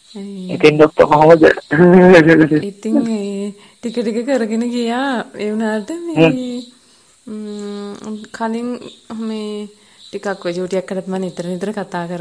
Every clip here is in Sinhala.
ඉතින් ડોක්ටර් කොහොමද? ඉතින් ටික ටික කරගෙන ගියා. ඒ වුණාට මේ කලින් මේ ටිකක් ඔය චූටියක් කරත් මම නිතර නිතර කතා කර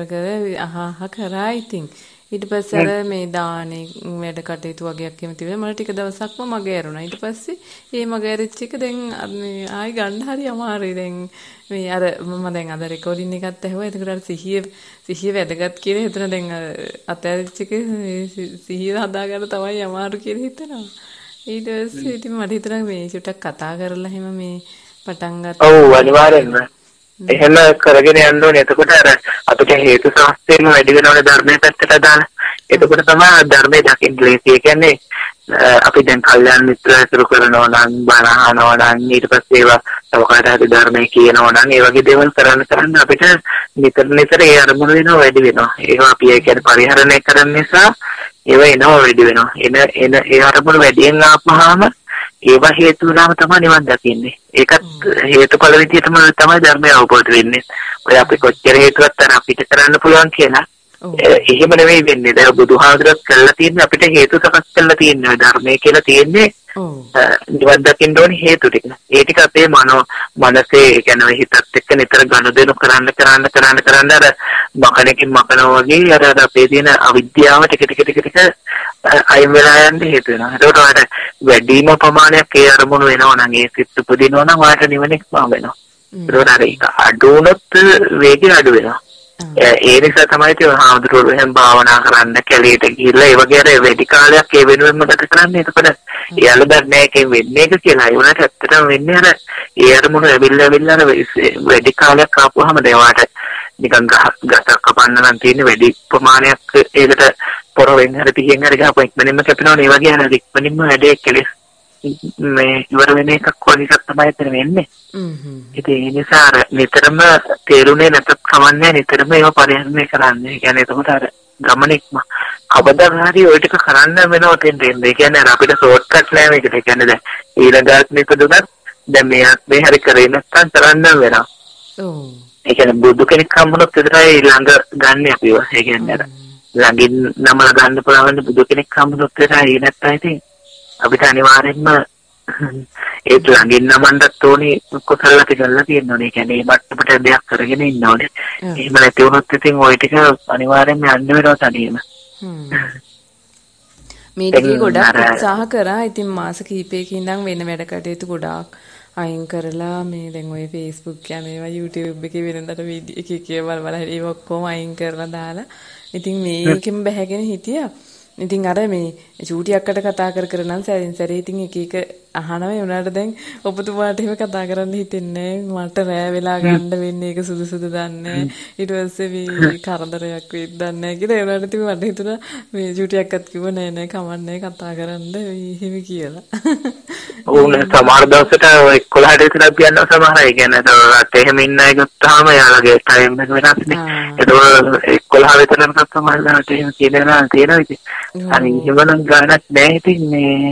කරා ඉතින් ඊට පස්සේ අර මේ දානේ වැඩ කටයුතු වගේක් එහෙම තිබුණා මම ටික දවසක්ම මග ඇරුණා ඊට පස්සේ ඒ මග ඇරිච්ච එක දැන් මේ ආයි ගන්න හරි අමාරුයි දැන් මේ අර මම දැන් අද රෙකෝඩින් එකත් ඇහුවා එතකොට අර සිහිය වැදගත් කියලා හිතන දැන් අතෑරිච්ච එක සිහිය හදාගන්න තමයි අමාරු කියලා හිතනවා ඊට පස්සේ ඉතින් මට හිතුණා මේ චුට්ටක් කතා කරලා එහෙම මේ පටන් ගත්තා ඔව් අනිවාර්යෙන්ම එහෙම කරගෙන යන්න ඕනේ. එතකොට අර අපිට හේතු සාස්ත්‍රයෙන් වැඩි වෙනවනේ ධර්මයේ පැත්තට දාලා. එතකොට තමයි ධර්මයේ දකින්න ලේසි. ඒ කියන්නේ අපි දැන් කල්යාණ මිත්‍ර ඇසුරු කරනවා නම් බණ අහනවා නම් ඊට පස්සේ ඒවා තව කාට හරි ධර්මයේ කියනවා නම් ඒ වගේ දේවල් කරන්න අපිට නිතර ඒ අරමුණ වෙනවා වැඩි වෙනවා. ඒවා අපි ඒ කියන්නේ පරිහරණය කරන නිසා ඒවා එනවා වැඩි වෙනවා. එන ඒ අරමුණ වැඩියෙන් ආපුවාම ඒවා හේතු වුණාම තමයි නිවන් දකින්නේ. ඒකත් හේතුඵල විදිහටම තමයි ධර්මය අවබෝධ වෙන්නේ. ඔය අපි කොච්චර හේතුවක් තර අපිට කරන්න පුළුවන් කියලා. එහෙම නෙවෙයි වෙන්නේ. දැන් බුදුහාමුදුරුවෝ කළා තියෙන්නේ අපිට හේතු සකස් කරලා තියෙන්නේ. ධර්මය කියලා තියෙන්නේ නිවන් දකින්න ඕනේ හේතු ටික. ඒ ටික අපේ මනසේ කියන්නේ හිතත් එක්ක නිතර ගනුදෙනු කරන්න අර මකණකින් මකනවා වගේ අර අපේ තියෙන අවිද්‍යාව ටික අයින් වෙලා යන්න හේතු වෙනවා. ඒකට ඔයාලට වැඩිම ප්‍රමාණයක් ඒ අරමුණු වෙනවා නම් ඒ සිත් උපදිනවා නම් ඔයාලට නිවනක් පාව වෙනවා. ඒකට අර ඒක අඩු වුණොත් වේගය අඩු වෙනවා. ඒ නිසා තමයි ඒ හාමුදුරුවෝ එහෙම භාවනා කරන්න කැලේට ගිහිල්ලා ඒ වගේ අර වැඩි කාලයක් ඒ වෙනුවෙන්ම ගත කරන්නේ. එතකොට එයාලා දන්නේ ඒකෙන් වෙන්නේ එක කියලා. ඒ වුණාට ඇත්තටම වෙන්නේ අර ඒ අරමුණු ඇවිල්ලා අර වැඩි කාලයක් ආපුවාම දේවාට නිකන් ගසක් කපන්න නම් තියෙන වැඩි ප්‍රමාණයක් ඒකට පොරවෙන් හරි පිහින් හරි ගහපුවා ඉක්මනින්ම කැපෙනවා. ඒ වගේ අර ඉක්මනින්ම වැඩේ කෙලස් මේ ඉවර වෙන එකක් වගේ එකක් තමයි එතන වෙන්නේ. ඉතින් ඒ නිසා අර නිතරම තේරුනේ නැතත් කමන්නේ නිතරම ඒව පරිහරණය කරන්න. ඒ කියන්නේ එතකොට අර ගමනින්ම කවදා හරි ඔය ටික කරන්න වෙනවා තෙන්නේ. ඒ කියන්නේ අර අපිට ෂෝට් කට් නෑ මේකට. ඒ කියන්නේ දැන් ඊළඟට නිපදුනත් දැන් මේ හරි කරේ නැත්නම් කරන්න වෙනවා. ඔව්. ඒ කියන්නේ බුදු කෙනෙක් හම්බුනොත් විතරයි ළඟ ගන්න අපිව. ඒ කියන්නේ අර ළඟින් නමල ගන්න පුළුවන් බුදු කෙනෙක් හම්බුනොත් විතරයි නැත්නම් ඉතින් අපිට අනිවාර්යෙන්ම ඒ ළඟින් නමන්නත් ඕනේ කුසල ටිකල්ලා තියෙනෝනේ. ඒ කියන්නේ මේ මට්ටමට දෙයක් කරගෙන ඉන්න ඕනේ. එහෙම නැති වුණොත් ඉතින් ওই ටික අනිවාර්යෙන්ම යන්න වෙනවා තනියම. මේ ටික ගොඩක් උත්සාහ කරා. ඉතින් මාස කිහිපයකින් ඉඳන් වෙන වැඩ කටයුතු ගොඩාක් අයින් කරලා මේ දැන් ඔය Facebook යන ඒවා YouTube එකේ වෙනදට වීඩියෝ එක බලවල ඒ ඔක්කොම අයින් කරලා දාලා ඉතින් මේකෙම බැහැගෙන හිටියා. ඉතින් අර මේ චූටියක්කට කතා කර නම් සැරින් සැරේ ඉතින් එක අහනවා ඒ උනාට දැන් ඔබතුමාට එහෙම කතා කරන්න හිතෙන්නේ මට රෑ වෙලා ගන්න වෙන්නේ ඒක සුදුසුද දන්නේ ඊට පස්සේ මේ කරදරයක් වෙයිද දන්නේ කියලා ඒ උනාට ඉතින් මට හිතුණා මේ චූටියක්කත් කිව්ව නෑ කමන්නේ කතා කරන්න එහෙම කියලා. ඕනේ සමහර දවසට 11ට විතර කියනවා සමහර අය කියන්නේ ඒත් එහෙම ඉන්න අය ගත්තාම යාළගේ ටයිම් එක වෙනස්නේ. ඒක 11 විතරකට සමහරවිට එහෙම කියනවා තියෙනවා ඉතින්. අනිත් එහෙමනම් ගානක් නෑ ඉතින් මේ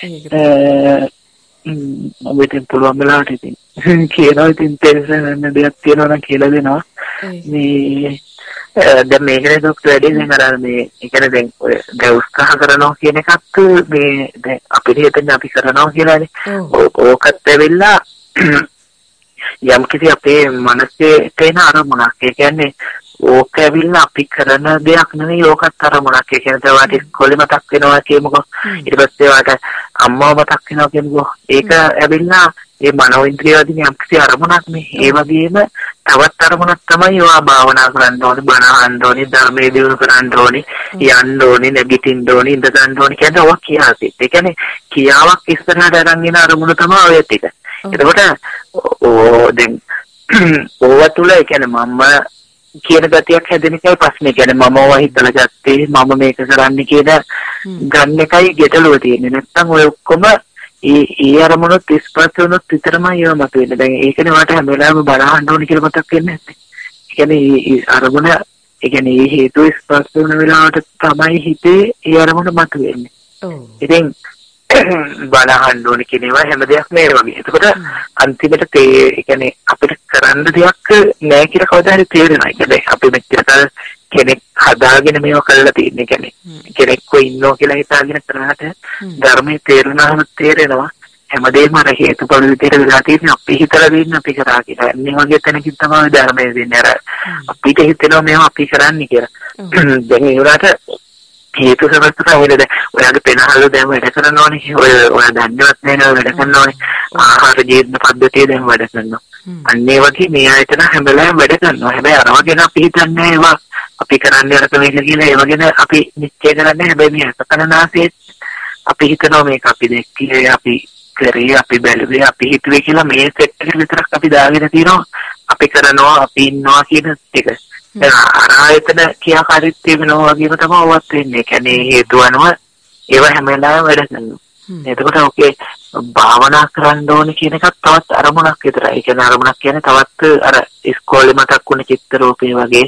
අපිට පුළුවන් වෙලාවට ඉතින් කියනවා ඉතින් තේරෙන දෙයක් තියෙනවා නම් කියලා දෙනවා. මේ දැන් මේකනේ ડોක්ටර් වැඩි දැන් අර මේ ඒ කියන්නේ දැන් ඔය උත්සාහ කරනවා කියන එකත් මේ දැන් අපිට හිතන්නේ අපි කරනවා කියලානේ. ඕකත් ඇවිල්ලා යම් කිසි අපේ මනසේ තියෙන අරමුණක්. ඒ කියන්නේ ඕක ඇවිල්ලා අපි කරන දෙයක් නෙවෙයි ඕකත් අරමුණක්. ඒ කියන්නේ තවත් ඉස්කෝලේ මතක් වෙනවා කියමුකෝ. ඊට පස්සේ වාට අම්මව මතක් වෙනවා කියමුකෝ. ඒක ඇවිල්ලා ඒ මනෝඉන්ද්‍රිය වලින් යම් කිසි අරමුණක් නේ. ඒ වගේම තවත් අරමුණක් තමයි ඒවා භාවනා කරන්න ඕනේ, බණ අහන්න ඕනේ, ධර්මයේ දියුණු කරන්න ඕනේ, යන්න ඕනේ, නැගිටින්න ඕනේ, ඉඳ ගන්න ඕනේ කියන්නේ ඔවා කියාසිට. ඒ කියන්නේ කියාවක් ඉස්සරහට අරන් එන අරමුණ තමයි ඔය ටික. එතකොට දැන් ඕවා තුල ඒ කියන්නේ මම කියන ගතියක් හැදෙන එකයි ප්‍රශ්නේ. කියන්නේ මම ඕවා හිතලා ගත්තේ මම මේක කරන්නේ කියන ගන්න එකයි ගැටලුව තියෙන්නේ. නැත්තම් ඔය ඔක්කොම ඒ අරමුණත් ස්පර්ශ වුණොත් විතරමයි ඒව මතුවෙන්නේ. දැන් ඒකනේ වට හැම වෙලාවෙම බලහන්න ඕනේ කියලා මතක් වෙන්නේ නැත්තේ. ඒ කියන්නේ අරමුණ ඒ කියන්නේ මේ හේතු ස්පර්ශ වෙන වෙලාවට තමයි හිතේ ඒ අරමුණ මතුවෙන්නේ. ඉතින් බලහන්න ඕනේ කියන ඒවා හැම දෙයක් නෑ වගේ. එතකොට අන්තිමට ඒ කියන්නේ අපිට කරන්න දෙයක් නෑ කියලා කවදා හරි තේරෙනවා. ඒ කියන්නේ අපි මෙච්චර කෙනෙක් හදාගෙන මේව කළා තියෙන්නේ කෙනෙක්ව ඉන්නෝ කියලා හිතාගෙන කරාට ධර්මයේ තේරුණාම තේරෙනවා හැමදේම අර හේතුඵල විදිහට වෙලා තියෙන්නේ අපි හිතලා දෙන්නේ අපි කරා කියලා. මේ වගේ තැනකින් තමයි ධර්මයේ දෙන්නේ. අර අපිට හිතෙනවා මේවා අපි කරන්නේ කියලා. දැන් ඒ උනාට හේතු සමස්තය වෙලද ඔයාගේ පෙනහල්ල දැන් වැඩ කරනෝනේ. ඔයා දන්නවත් නෑ වැඩ කරනෝනේ. ආහාර ජීවන පද්ධතිය දැන් වැඩ කරනවා. අන්න ඒ වගේ මේ ආයතන හැම වෙලාවෙම වැඩ කරනවා. හැබැයි අරවා ගැන අපි හිතන්නේ ඒවා අපි කරන්නේ අරක මේක කියලා ඒව ගැන අපි නිශ්චය කරන්නේ. හැබැයි මේ අසකනාසයේ අපි හිතනවා මේක අපි දැක්කේ අපි කරේ අපි බැලුවේ අපි හිතුවේ කියලා මේ සෙට් එක විතරක් අපි දාගෙන තියෙනවා. අපි කරනවා අපි ඉන්නවා කියන එක. ආයතන ක්‍රියාකාරීත්වය වෙනවා වගේම තමයි ඔවත් වෙන්නේ. ඒ කියන්නේ හේතු අනුව ඒව හැම වෙලාවෙම වැඩ කරනවා. එතකොට ඔකේ භාවනා කරන්න ඕනේ කියන එකත් තවත් අරමුණක් විතරයි. ඒ කියන්නේ අරමුණක් කියන්නේ තවත් අර ඉස්කෝලේ මතක් වුණ චිත්‍ර රූපේ වගේ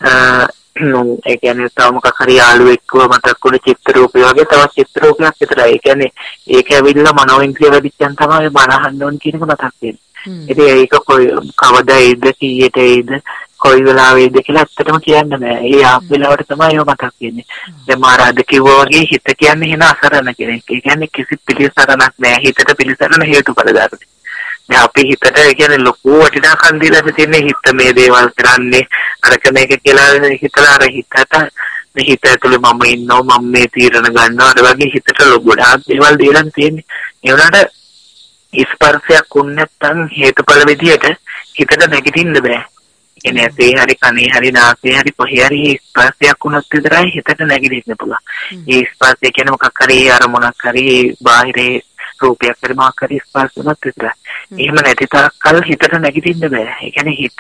ඒ කියන්නේ තව මොකක් හරි යාළුවෙක්ව මතක් වුණ චිත්‍ර රූපේ වගේ තවත් චිත්‍ර රූපයක් විතරයි. ඒ කියන්නේ ඒක ඇවිල්ලා මනෝඉන්ද්‍රිය වැඩිච්චන් තමයි බනහන්න ඕනේ කියන එක මතක් වෙන්නේ. ඉතින් ඒක කවදායිද කීයට එයිද කොයි වෙලාවෙද කියලා ඇත්තටම කියන්න බෑ. ඒ ආප් වෙලාවට තමයි ඒක මතක් වෙන්නේ. දැන් මාරාද කිව්වා වගේ හිත කියන්නේ එන අසරණ කෙනෙක්. ඒ කියන්නේ කිසි පිළිසරණක් නෑ. හිතට පිළිසරණ හේතුඵල ධර්ම. දැන් අපි හිතට ඒ කියන්නේ ලොකු වටිනාකම් දීලා තියෙන්නේ හිත මේ දේවල් කරන්නේ අරක මේක කියලා හිතලා අර හිතට මේ හිත ඇතුලේ මම ඉන්නවා මම මේ තීරණ ගන්නවා අර වගේ හිතට ගොඩාක් දේවල් දීලා තියෙන්නේ. ඒ වුණාට ස්පර්ශයක් වුණ නැත්නම් හේතුඵල විදියට හිතට නැගිටින්න බෑ. එනේ ඇසේ හරි කනේ හරි නාසයේ හරි කොහේ හරි ස්පර්ශයක් වුණත් විතරයි හිතට නැගිටින්න පුළුවන්. ඒ ස්පර්ශය කියන්නේ මොකක් හරි අරමුණක් හරි බාහිරේ රූපයක් හරි මොකක් හරි ස්පර්ශ වුණත් විතරයි. එහෙම නැති තරක්කල් හිතට නැගිටින්න බෑ. ඒ කියන්නේ හිත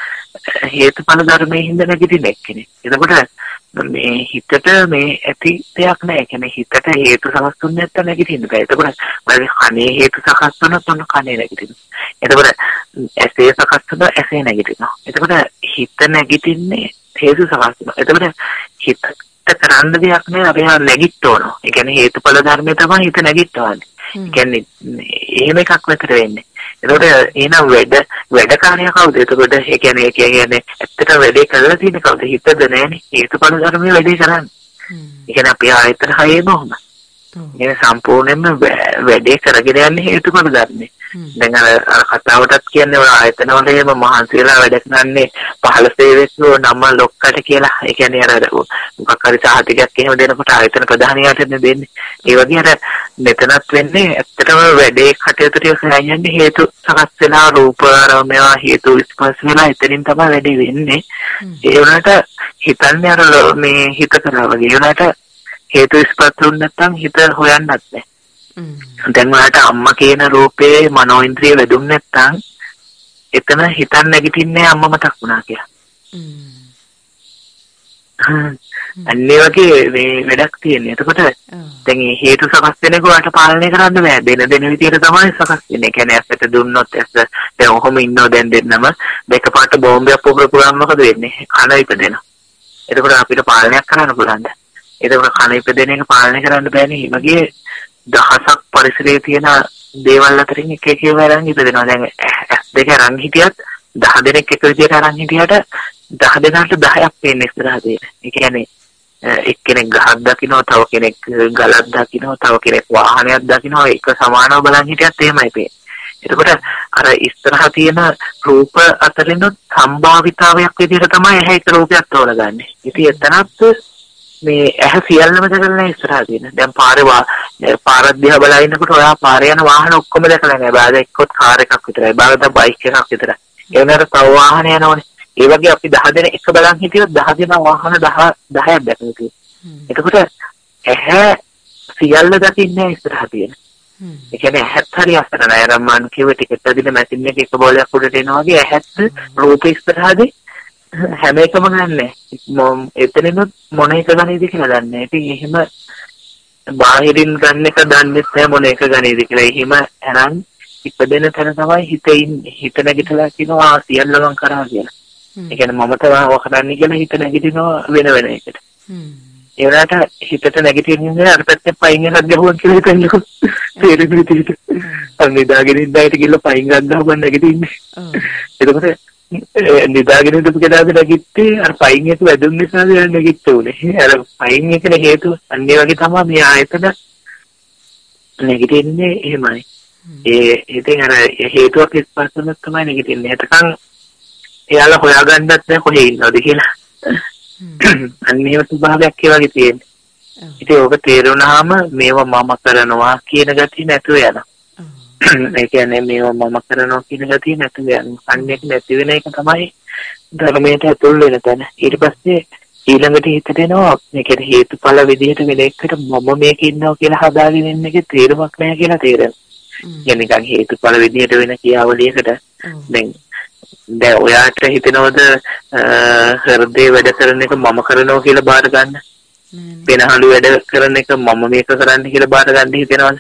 හේතුඵල ධර්මයේ හින්දා නැගිටින එක්කනේ. එතකොට මේ හිතට මේ ඇති දෙයක් නෑ. කියන්නේ හිතට හේතු සකස් වුනේ නැත්නම් නැගිටින්න බෑ. එතකොට මම කනේ හේතු සකස් වුණොත් ඔන්න කනේ නැගිටිනවා. එතකොට ඇසේ සකස් වුණොත් ඇසේ නැගිටිනවා. එතකොට හිත නැගිටින්නේ හේතු සකස් වෙනවා. එතකොට හිතට කරන්න දෙයක් නෑ. අපි නැගිට ඕන. ඒ කියන්නේ හේතුඵල ධර්මයේ තමයි හිත නැගිටවන්නේ. ඒ කියන්නේ එහෙම එකක් විතර වෙන්නේ. එතකොට එහෙනම් වැඩකාරයා කවුද? එතකොට ඒ කියන්නේ ඇත්තට වැඩේ කරලා තියෙන කවුද? හිතද නෑනේ. හේතුඵල ධර්මයේ වැඩේ කරන්නේ. ඒ කියන්නේ අපි ආයතන හයේම ඔහොම. ඒ සම්පූර්ණයෙන්ම වැඩේ කරගෙන යන්නේ හේතුඵල ධර්මයේ. දැන් අර කතාවටත් කියන්නේ ඔය ආයතන වල එහෙම මහන්සි වෙලා වැඩ කරන්නේ 15 සේවකයෝ නම ලොක්කට කියලා. ඒ කියන්නේ අර මොකක් හරි සාහිතිකයක් එහෙම දෙනකොට ආයතන ප්‍රධානියාටනේ දෙන්නේ. ඒ වගේ අර මෙතනත් වෙන්නේ ඇත්තටම වැඩේ කටයුතු ටික යන්නේ හේතු සකස් වෙලා රූප ආරම්භය හේතු ස්පර්ශ වෙලා එතනින් තමයි වැඩේ වෙන්නේ. ඒ වුණාට හිතන්නේ අර මේ හිත කරා වගේ. ඒ වුණාට හේතු ස්පර්ශ වුණ නැත්නම් හිත හොයන්නත් නැහැ. දැන් ඔයාලට අම්මා කියන රූපේ මනෝඉන්ද්‍රිය වැදුන්නේ නැත්නම් එතන හිතන්න නැගිටින්නේ අම්මා මතක් වුණා කියලා. අන්නේ වගේ මේ වැඩක් තියෙනවා. එතකොට දැන් මේ හේතු සකස් වෙනකොට ඔයාලට පාලනය කරන්න බෑ. දෙන විදියට තමයි සකස් වෙන්නේ. ඒ කියන්නේ ඇත්තට දුන්නොත් ඇත්ත දැන් ඔහොම ඉන්නව දැන් දෙන්නම දෙකපාරට බෝම්බයක් පුපුරපුවාම මොකද වෙන්නේ? කන ඉපදෙනවා. එතකොට අපිට පාලනයක් කරන්න පුළුවන්ද? එතකොට කන ඉපදෙන එක පාලනය කරන්න බෑනේ. මේ වගේ දහසක් පරිසරයේ තියෙන දේවල් අතරින් එක එක ඒවා අරන් ඉපදෙනවා. දැන් දෙක අරන් හිටියත් 10 දෙනෙක් එක විදියට අරන් හිටියට 10 දෙනාට 10ක් පේන්නේ ඉස්සරහදී. ඒ කියන්නේ එක්කෙනෙක් ගහක් දකින්නවා, තව කෙනෙක් ගලක් දකින්නවා, තව කෙනෙක් වාහනයක් දකින්නවා. ඒක සමානව බලන් හිටියත් එහෙමයි පේන්නේ. එතකොට අර ඉස්සරහ තියෙන රූප අතරින් සම්භාවිතාවයක් විදිහට තමයි ඇහැ එක රූපයක් තෝරගන්නේ. ඉතින් එතනත් මේ ඇහැ සියල්ලම දැකලා ඉස්සරහ තියෙන. දැන් පාර දිහා බලා ඉන්නකොට ඔයා පාරේ යන වාහන ඔක්කොම දැකලා නැහැ. බාද එක්කත් කාර් එකක් විතරයි. බාද බයික් එකක් විතරයි. ඒ වෙනතර තව වාහන යනවනේ. ඒ වගේ අපි 10 දෙනෙක් එක බලන් හිටියොත් 10 දෙනා වාහන 10ක් දැකලා තියෙනවා. එතකොට ඇහැ සියල්ල දකින්නේ ඉස්සරහ තියෙන. ඒ කියන්නේ ඇහත් හරි අසරණයි. අර මන් කිව්ව ටිකට් අදින මැෂින් එකේ එක බෝලයක් උඩට එනවා වගේ ඇහත් රූප ඉස්සරහදී හැම එකම ගන්නෑ. එතනිනුත් මොන එක ගන්නේද කියලා දන්නේ. ඉතින් එහෙම බාහිරින් ගන්න එක දන්නේ නැහැ මොන එක ගන්නේද කියලා. එහෙම අරන් ඉපදෙන තැන තමයි හිත නැගිටලා කියනවා සියල්ලම කරා කියලා. ඒ කියන්නේ මම තමයි වහරන්නේ කියලා හිත නැගිටිනවා වෙන එකට. ඒ වුණාට හිතට නැගිටින්නේ අර පැත්තේ පයින් එකක් ගහුවා කියලා හිතන්නකො. තේරෙන්නේ විදිහට. අර නිදාගෙන ඉඳලා ගිහලා පයින් ගන්න නැගිටින්නේ. එතකොට නිදාගෙන ඉඳපු කෙනාද නැගිට්ටේ අර පයින් එක වැදුම් නිසා නැගිට්ට උනේ. අර පයින් එකේ හේතුව අන්නේ වගේ තමයි මේ ආයතන නැගිටින්නේ එහෙමයි. ඉතින් අර හේතුවක් ඉස්පස්සම තමයි නැගිටින්නේ. එතකන් එයාලා හොයාගන්නත් නැහැ කොහේ ඉන්නවද කියලා. අන්නේම ස්වභාවයක් ඒ වගේ තියෙනවා. ඉතින් ඔබ තේරුණාම මේවා මම කරනවා කියන ගතිය නැතුව යනවා. ඒ කියන්නේ මේවා මම කරනවා කියන ගතිය නැතුව යනවා. අන්නේ නැති වෙන එක තමයි ධර්මයට ඇතුල් වෙන තැන. ඊට පස්සේ ඊළඟට හිතට එනවා මේක හේතුඵල විදිහට වෙන එකට මම මේක ඉන්නවා කියලා හදාගෙන ඉන්න එකේ තේරුමක් නැහැ කියලා තේරෙනවා. يعني නිකන් හේතුඵල විදිහට වෙන කියාවලියකට දැන් ඔයාට හිතෙනවද හෘදේ වැඩ කරන එක මම කරනවා කියලා බාර ගන්න? වෙනහළු වැඩ කරන එක මම මේක කරන්න කියලා බාර ගන්න හිතෙනවද?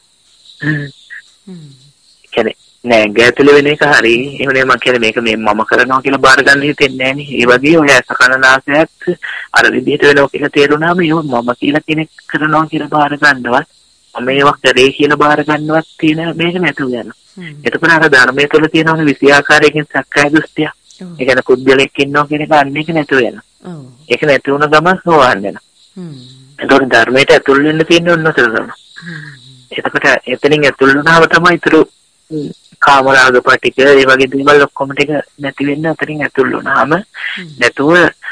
කියන්නේ නෑ ගැතුලේ වෙන එක හරි. එහෙමනේ මම කියන්නේ මේක මේ මම කරනවා කියලා බාර ගන්න හිතෙන්නේ නෑනේ. ඒ වගේ ඔය සකනනාසයත් අර විදිහට වෙනවා කියලා තේරුණාම ඒක මම කියලා කෙනෙක් කරනවා කියලා බාර ගන්නවත් මම ඒවා කරේ කියලා බාර ගන්නවත් තියෙන මේක නැතුව යනවා. එතකොට අර ධර්මයේ තුල තියෙන විසි ආකාරයකින් සක්කාය දෘෂ්ටිය. ඒ කියන්නේ කුද්දලෙක් ඉන්නවා කියන එක අන්න එක නැතුව යනවා. ඒක නැති වුණ ගමන් සෝවන් වෙනවා. එතකොට ධර්මයට ඇතුල් වෙන්න තියෙන උන්නතර තමයි. එතකොට එතනින් ඇතුල් වුණාම තමයි ඊටු කාමරාග පිටික ඒ වගේ දේවල් ඔක්කොම ටික නැති වෙන්න අතරින් ඇතුල් වුණාම නැතුව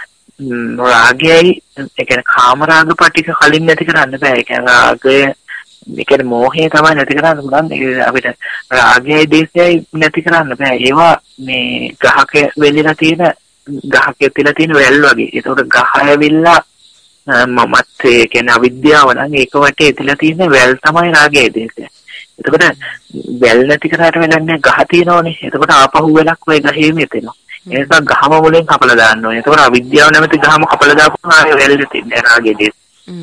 රාගයයි ඒ කියන්නේ කාමරාග පිටික කලින් නැති කරන්න බෑ. ඒ කියන්නේ රාගය ඒ කියන්නේ මෝහය තමයි නැති කරන්න පුළුවන්. අපිට රාගයයි දේශයයි නැති කරන්න බෑ. ඒවා මේ ගහක වෙලිලා තියෙන ගහක තියලා තියෙන වැල් වගේ. ඒතකොට ගහ ඇවිල්ලා මමත් ඒ කියන්නේ අවිද්‍යාව නම් ඒක වටේ තියලා තියෙන වැල් තමයි රාගයයි දේශයයි. එතකොට වැල් නැති කරාට වෙලන්නේ ගහ තියෙනවනේ. එතකොට ආපහු වෙලක් ඔය ගහේම එතෙනවා. ඒ නිසා ගහම මුලින් කපලා දාන්න ඕනේ. එතකොට අවිද්‍යාව නැමැති ගහම කපලා දාපුවම ආයෙ වැල් දෙන්නේ රාගයේ දේශ.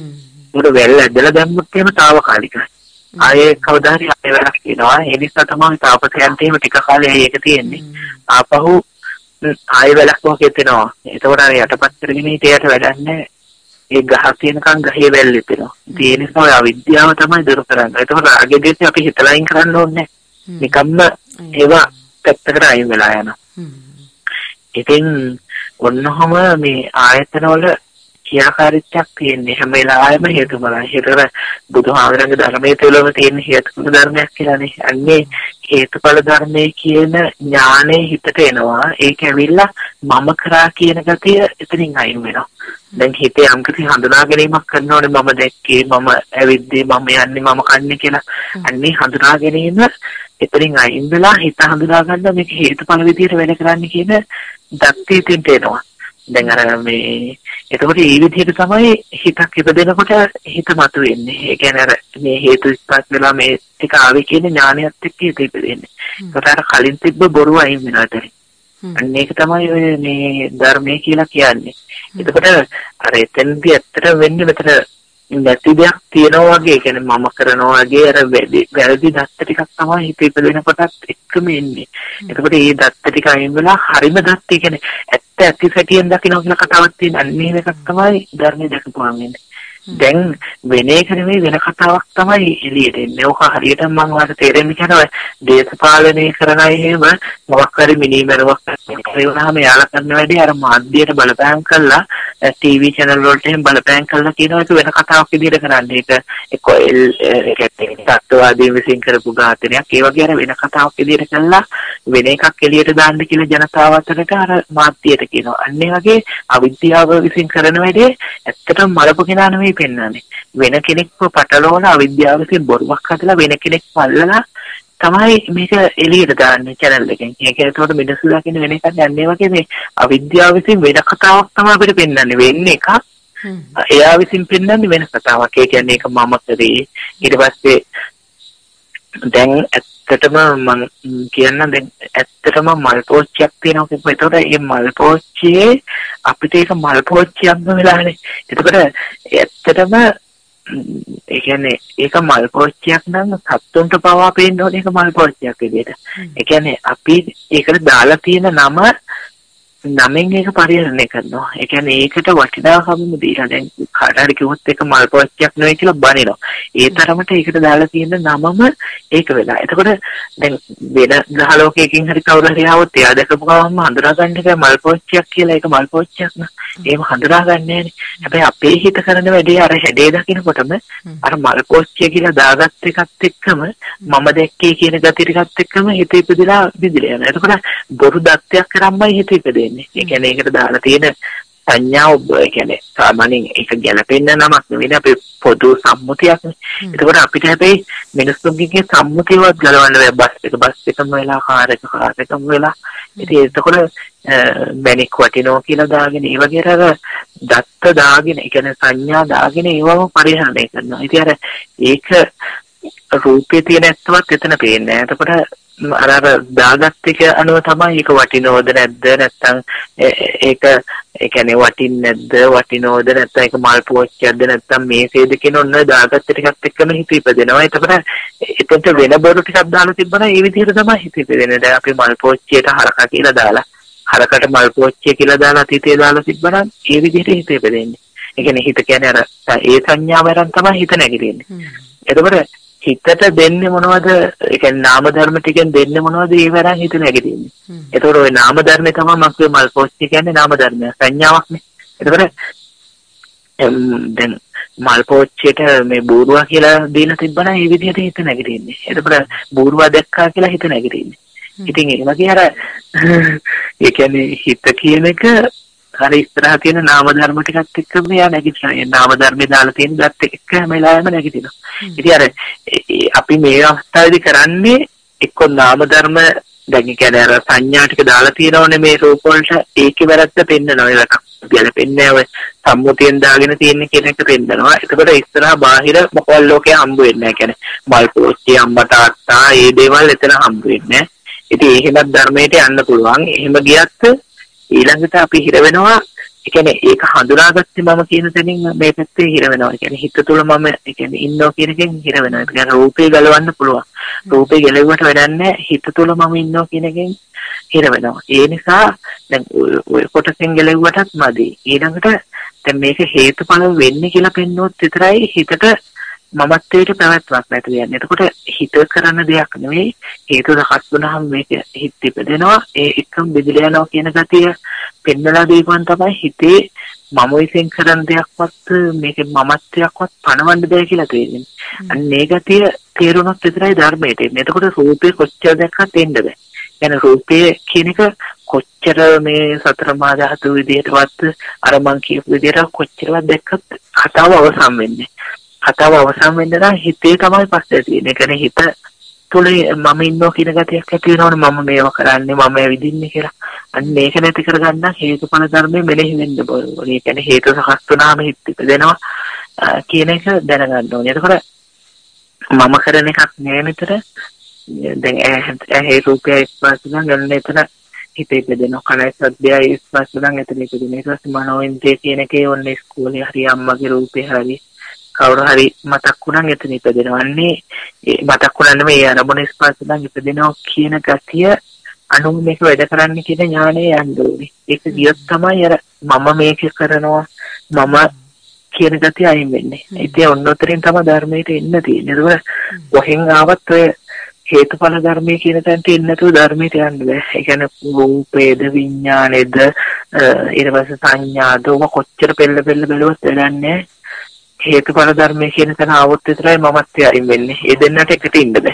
ඒක වැල් ඇදලා දැම්මොත් එහෙම తాවකාලිකයි. ආයේ කවදා හරි ආයෙ වැලක් තියෙනවා. ඒ නිසා තමයි තාපසයන්ට එහෙම ටික කාලෙයි ඒක තියෙන්නේ. ආපහු ආයෙ වැලක් වගේ තියෙනවා. එතකොට අර යටපත් කරගෙන හිටියට වැඩන්නේ ඒ ගහ තියෙනකන් ගහේ වැල් ඉතෙනවා. ඒ නිසා ඔය අවිද්‍යාව තමයි දුරු කරන්නේ. ඒතකොට රාගයේ දේශය අපි හිතලා අයින් කරන්න ඕනේ. නිකම්ම ඒවා පැත්තකට අයින් වෙලා යනවා. ඉතින් ඔන්නෝම මේ ආයතනවල ක්‍රියාකාරීත්වයක් තියෙන්නේ හැම වෙලාවෙම හේතුඵලයි. හේතුඵල බුදුහාමරගේ ධර්මයේ තුලම තියෙන හේතුඵල ධර්මයක් කියලානේ. අන්නේ හේතුඵල ධර්මයේ කියන ඥානෙ හිතට එනවා. ඒක ඇවිල්ලා මම කරා කියන ගතිය එතනින් අයින් වෙනවා. දැන් හිතේ යම්කිසි හඳුනා ගැනීමක් කරනෝනේ මම දැක්කේ මම ඇවිද්දේ මම යන්නේ මම කන්නේ කියලා. අන්නේ හඳුනා ගැනීම එතනින් අයින් වෙලා හිත හඳුනා ගන්න මේක හේතුඵල විදියට වැඩ කරන්නේ කියන දත්තේ තින්ට එනවා. දැන් අර මේ එතකොට මේ විදිහට තමයි හිතක් ඉපදෙනකොට හිත මතුවෙන්නේ. ඒ කියන්නේ අර මේ හේතු ඉස්පත් වෙලා මේ ටික ආවේ කියන ඥානයත් එක්ක හිත ඉපදෙන්නේ. ඒකට අර කලින් තිබ්බ බොරුව අයින් වෙනවා එතන. අන්න ඒක තමයි ඔය මේ ධර්මයේ කියලා කියන්නේ. එතකොට අර එතෙන්දී ඇත්තට වෙන්නේ මෙතන නැති දෙයක් තියෙනවා වගේ. ඒ කියන්නේ මම කරනවා වගේ අර වැරදි දත්ත ටිකක් තමයි හිත ඉපදෙනකොටත් එක්කම එන්නේ. එතකොට මේ දත්ත ටික අයින් වෙලා හරිම දත්ත ඒ කියන්නේ ඇත්ත සැටියෙන් දකින්න කියලා කතාවක් තියෙන අන්නේ එකක් තමයි ධර්මයේ දැකපුවාම එන්නේ. දැන් වෙන එක නෙවෙයි වෙන කතාවක් තමයි එළියට එන්නේ. ඕක හරියට මම ඔයාලට තේරෙන්න කියනවා දේශපාලනය කරන අය එහෙම මොකක් හරි මිනිමරුවක් කරනවාම යාලා කරන වැඩේ අර මාධ්‍යයට බලපෑම් කළා ටීවී channel වලට එහෙම බලපෑම් කළා කියනවා ඒක වෙන කතාවක් විදිහට කරන්නේ. ඒක සත්‍යවාදී විසින් කරපු ඝාතනයක්. ඒ වගේ අර වෙන කතාවක් විදිහට කළා වෙන එකක් එළියට දාන්න කියලා ජනතාව අතරට අර මාධ්‍යයට කියනවා. අන්න ඒ වගේ අවිද්‍යාව විසින් කරන වැඩේ ඇත්තටම මරපු කෙනා නෙවෙයි පෙන්වන්නේ. වෙන කෙනෙක්ව පටලවලා අවිද්‍යාව විසින් බොරුවක් හදලා වෙන කෙනෙක් පල්ලලා තමයි මේක එළියට දාන්නේ channel එකෙන්. ඒක ඒකට මිනිස්සු දකින්න වෙන එකක් යන්නේ වගේ මේ අවිද්‍යාව විසින් වෙන කතාවක් තමයි අපිට පෙන්වන්නේ. වෙන්නේ එකක්. එයා විසින් පෙන්වන්නේ වෙන කතාවක්. ඒ කියන්නේ ඒක මම කරේ. ඊට පස්සේ දැන් ඇත්තටම මම කියන්න දැන් ඇත්තටම මල් පෝච්චියක් තියෙනවා කිව්වා. ඒතකොට මේ මල් පෝච්චියේ අපිට ඒක මල් පෝච්චියක්ම වෙලානේ. ඒතකොට ඇත්තටම ඒ කියන්නේ ඒක මල් පෝච්චියක් නම් සත්තුන්ට පවා පේන්න ඕනේ ඒක මල් පෝච්චියක් විදියට. ඒ කියන්නේ අපි ඒකට දාලා තියෙන නම නමෙන් ඒක පරිහරණය කරනවා. ඒ කියන්නේ ඒකට වටිනාකම දීලා දැන් කාට හරි කිව්වොත් ඒක මල් පොච්චියක් නෙවෙයි කියලා බනිනවා. ඒ තරමට ඒකට දාලා තියෙන නමම ඒක වෙලා. එතකොට දැන් වෙන ග්‍රහලෝකයකින් හරි කවුරු හරි ආවොත් එයා දැකපු ගමන්ම හඳුනා ගන්න එක මල් පොච්චියක් කියලා. ඒක මල් පොච්චියක් න ะ. ඒව හඳුනා ගන්න නෑනේ. හැබැයි අපේ හිත කරන වැඩේ අර හැඩේ දකින්නකොටම අර මල් පොච්චිය කියලා දාගත් එකත් එක්කම මම දැක්කේ කියන ගති ටිකත් එක්කම හිත ඉපදිලා විදිලා යනවා. එතකොට බොරු දත්තයක් කරම්මයි හිත ඉපදෙන්නේ. ඒ කියන්නේ ඒකට දාලා තියෙන සංඥාව ඒ කියන්නේ සාමාන්‍යයෙන් ඒක ගැලපෙන්න නමක් නෙවෙයි අපේ පොදු සම්මුතියක්නේ. එතකොට අපිට හැබැයි මිනිස්සුන්ගේ සම්මුතියවත් ගලවන්න බෑ. බස් එකම වෙලා කාර් එකම වෙලා. ඉතින් එතකොට මැනික් වටිනෝ කියලා දාගෙන ඒ වගේ අර දත්ත දාගෙන ඒ කියන්නේ සංඥා දාගෙන ඒවම පරිහරණය කරනවා. ඉතින් අර ඒක රූපේ තියෙන ඇත්තවත් එතන පේන්නේ නැහැ. එතකොට අර දාගත් එක අනුව තමයි ඒක වටිනවද නැද්ද නැත්නම් ඒක ඒ කියන්නේ වටින්නේ නැද්ද වටිනවද නැත්නම් ඒක මල් පෝච්චියක්ද නැත්නම් මේසේද කියන ඔන්න දාගත් ටිකත් එක්කම හිත ඉපදෙනවා. එතකොට එතකොට වෙන බොරු ටිකක් දාලා තිබ්බනම් ඒ විදිහට තමයි හිත ඉපදෙන්නේ. දැන් අපි මල් පෝච්චියට හරකා කියලා දාලා හරකට මල් පෝච්චිය කියලා දාලා අතීතේ දාලා තිබ්බනම් ඒ විදිහට හිත ඉපදෙන්නේ. ඒ කියන්නේ හිත කියන්නේ අර ඒ සංඥාව වරන් තමයි හිත නැගිටින්නේ. එතකොට හිතට දෙන්නේ මොනවද? ඒ කියන්නේ නාම ධර්ම ටිකෙන් දෙන්නේ මොනවද? ඒ වරන් හිත නැගිටින්නේ. ඒතකොට ওই නාම ධර්මේ තමයි මක්කේ මල් පොච්චි කියන්නේ නාම ධර්මය. සංඥාවක්නේ. ඒතකොට දැන් මල් පොච්චියට මේ බෝරුවා කියලා දීලා තිබ්බනම් ඒ විදිහට හිත නැගිටින්නේ. එතකොට බෝරුවා දැක්කා කියලා හිත නැගිටින්නේ. ඉතින් ඒ වගේ අර ඒ කියන්නේ හිත කියන එක අර ඉස්සරහ තියෙන නාම ධර්ම ටිකත් එක්ක මෙයා නැගිටිනවා. ඒ නාම ධර්මේ දාලා තියෙන දත් එක්ක හැම වෙලාවෙම නැගිටිනවා. ඉතින් අර අපි මේ අවස්ථාවේදී කරන්නේ එක්ක නාම ධර්ම දැන් කියන්නේ අර සංඥා ටික දාලා තියෙනවනේ මේ රූප වලට ඒකේ වැරද්ද පෙන්නනවා. ඒක ගැලපෙන්නේ නැහැ. සම්මුතියෙන් දාගෙන තියෙන කියන එක පෙන්නනවා. එතකොට ඉස්සරහ බාහිර මොකල් ලෝකේ හම්බ වෙන්නේ නැහැ. කියන්නේ මල් පොච්චි අම්මා තාත්තා මේ දේවල් එතන හම්බ වෙන්නේ නැහැ. ඉතින් එහෙමත් ධර්මයට යන්න පුළුවන්. එහෙම ගියත් ඊළඟට අපි හිර වෙනවා. ඒ කියන්නේ ඒක හඳුනාගත්තේ මම කියන තැනින් මේ පැත්තේ හිර වෙනවා. ඒ කියන්නේ හිත තුළ මම ඒ කියන්නේ ඉන්නවා කියන එකෙන් හිර වෙනවා. ඒ කියන්නේ රූපේ ගලවන්න පුළුවන්. රූපේ ගැලෙවුවට වැඩක් නැහැ. හිත තුළ මම ඉන්නවා කියන එකෙන් හිර වෙනවා. ඒ නිසා දැන් ඔය කොටසෙන් ගැලෙවුවටත් මදි. ඊළඟට දැන් මේක හේතුඵල වෙන්නේ කියලා පෙන්වුවොත් විතරයි හිතට මමත්වයට පැවැත්මක් නැති වෙන්නේ. එතකොට හිත කරන දෙයක් නෙවෙයි හේතු දහස් වුණාම මේක හිත ඉපදෙනවා. ඒ එකම බෙදලා යනවා කියන ගතිය පෙන්නලා දීපන් තමයි හිතේ මම විසින් කරන දෙයක්වත් මේකේ මමත්වයක්වත් පණවන්න බෑ කියලා තේරෙන්නේ. අන්න මේ ගතිය තේරුණොත් විතරයි ධර්මයට එන්නේ. එතකොට රූපේ කොච්චර දැක්කත් එන්න බෑ. يعني රූපේ කියන එක කොච්චර මේ සතර මහා ධාතු විදිහටවත් අර මං කියපු විදිහට කොච්චරවත් දැක්කත් කතාව අවසන් වෙන්නේ. කතාව අවසන් වෙන්න නම් හිතේ තමයි පස්සේ තියෙන්නේ. ඒ කියන්නේ හිත තුළ මම ඉන්නවා කියන ගතියක් ඇති වෙනවනේ. මම මේව කරන්නේ මම ඇවිදින්නේ කියලා. අන්න මේක නැති කරගන්න හේතුඵල ධර්මයේ මෙලෙහි වෙන්න ඕනේ. ඒ කියන්නේ හේතු සකස් වුණාම හිත ඉපදෙනවා කියන එක දැනගන්න ඕනේ. එතකොට මම කරන එකක් නෙවෙයි මෙතන. දැන් ඇහි රූපය ස්පර්ශ නම් ගන්න එතන හිත ඉපදෙනවා. කනයි සද්දයයි ස්පර්ශ නම් එතන ඉපදෙනවා. ඊට පස්සේ මනෝඉන්ද්‍රිය කියන එකේ ඔන්නේ ඉස්කෝලේ හරි අම්මගේ රූපේ හරි කවුරු හරි මතක් වුණාම එතන ඉපදෙනවා. අන්නේ මතක් වුණා නෙමෙයි අරමුණ ස්පර්ශ නම් ඉපදෙනවා කියන ගතිය අනුව මේක වැඩ කරන්න කියන ඥාණය යන්න ඕනේ. ඒක ගියොත් තමයි අර මම මේක කරනවා මම කියන ගතිය අයින් වෙන්නේ. ඉතින් ඔන්න උතරින් තමයි ධර්මයට එන්න තියෙන්නේ. ඒක කොහෙන් ආවත් ඔය හේතුඵල ධර්මයේ කියන තැනට එන්න නැතුව ධර්මයට යන්න බෑ. ඒ කියන්නේ රූපේද විඥානේද ඊට පස්සේ සංඥාද ඔබ කොච්චර පෙළ බැලුවත් වැඩන්නේ හේතුඵල ධර්මයේ කියන තැන ආවොත් විතරයි මමත්වය අයින් වෙන්නේ. ඒ දෙන්නට එකට ඉන්න බෑ.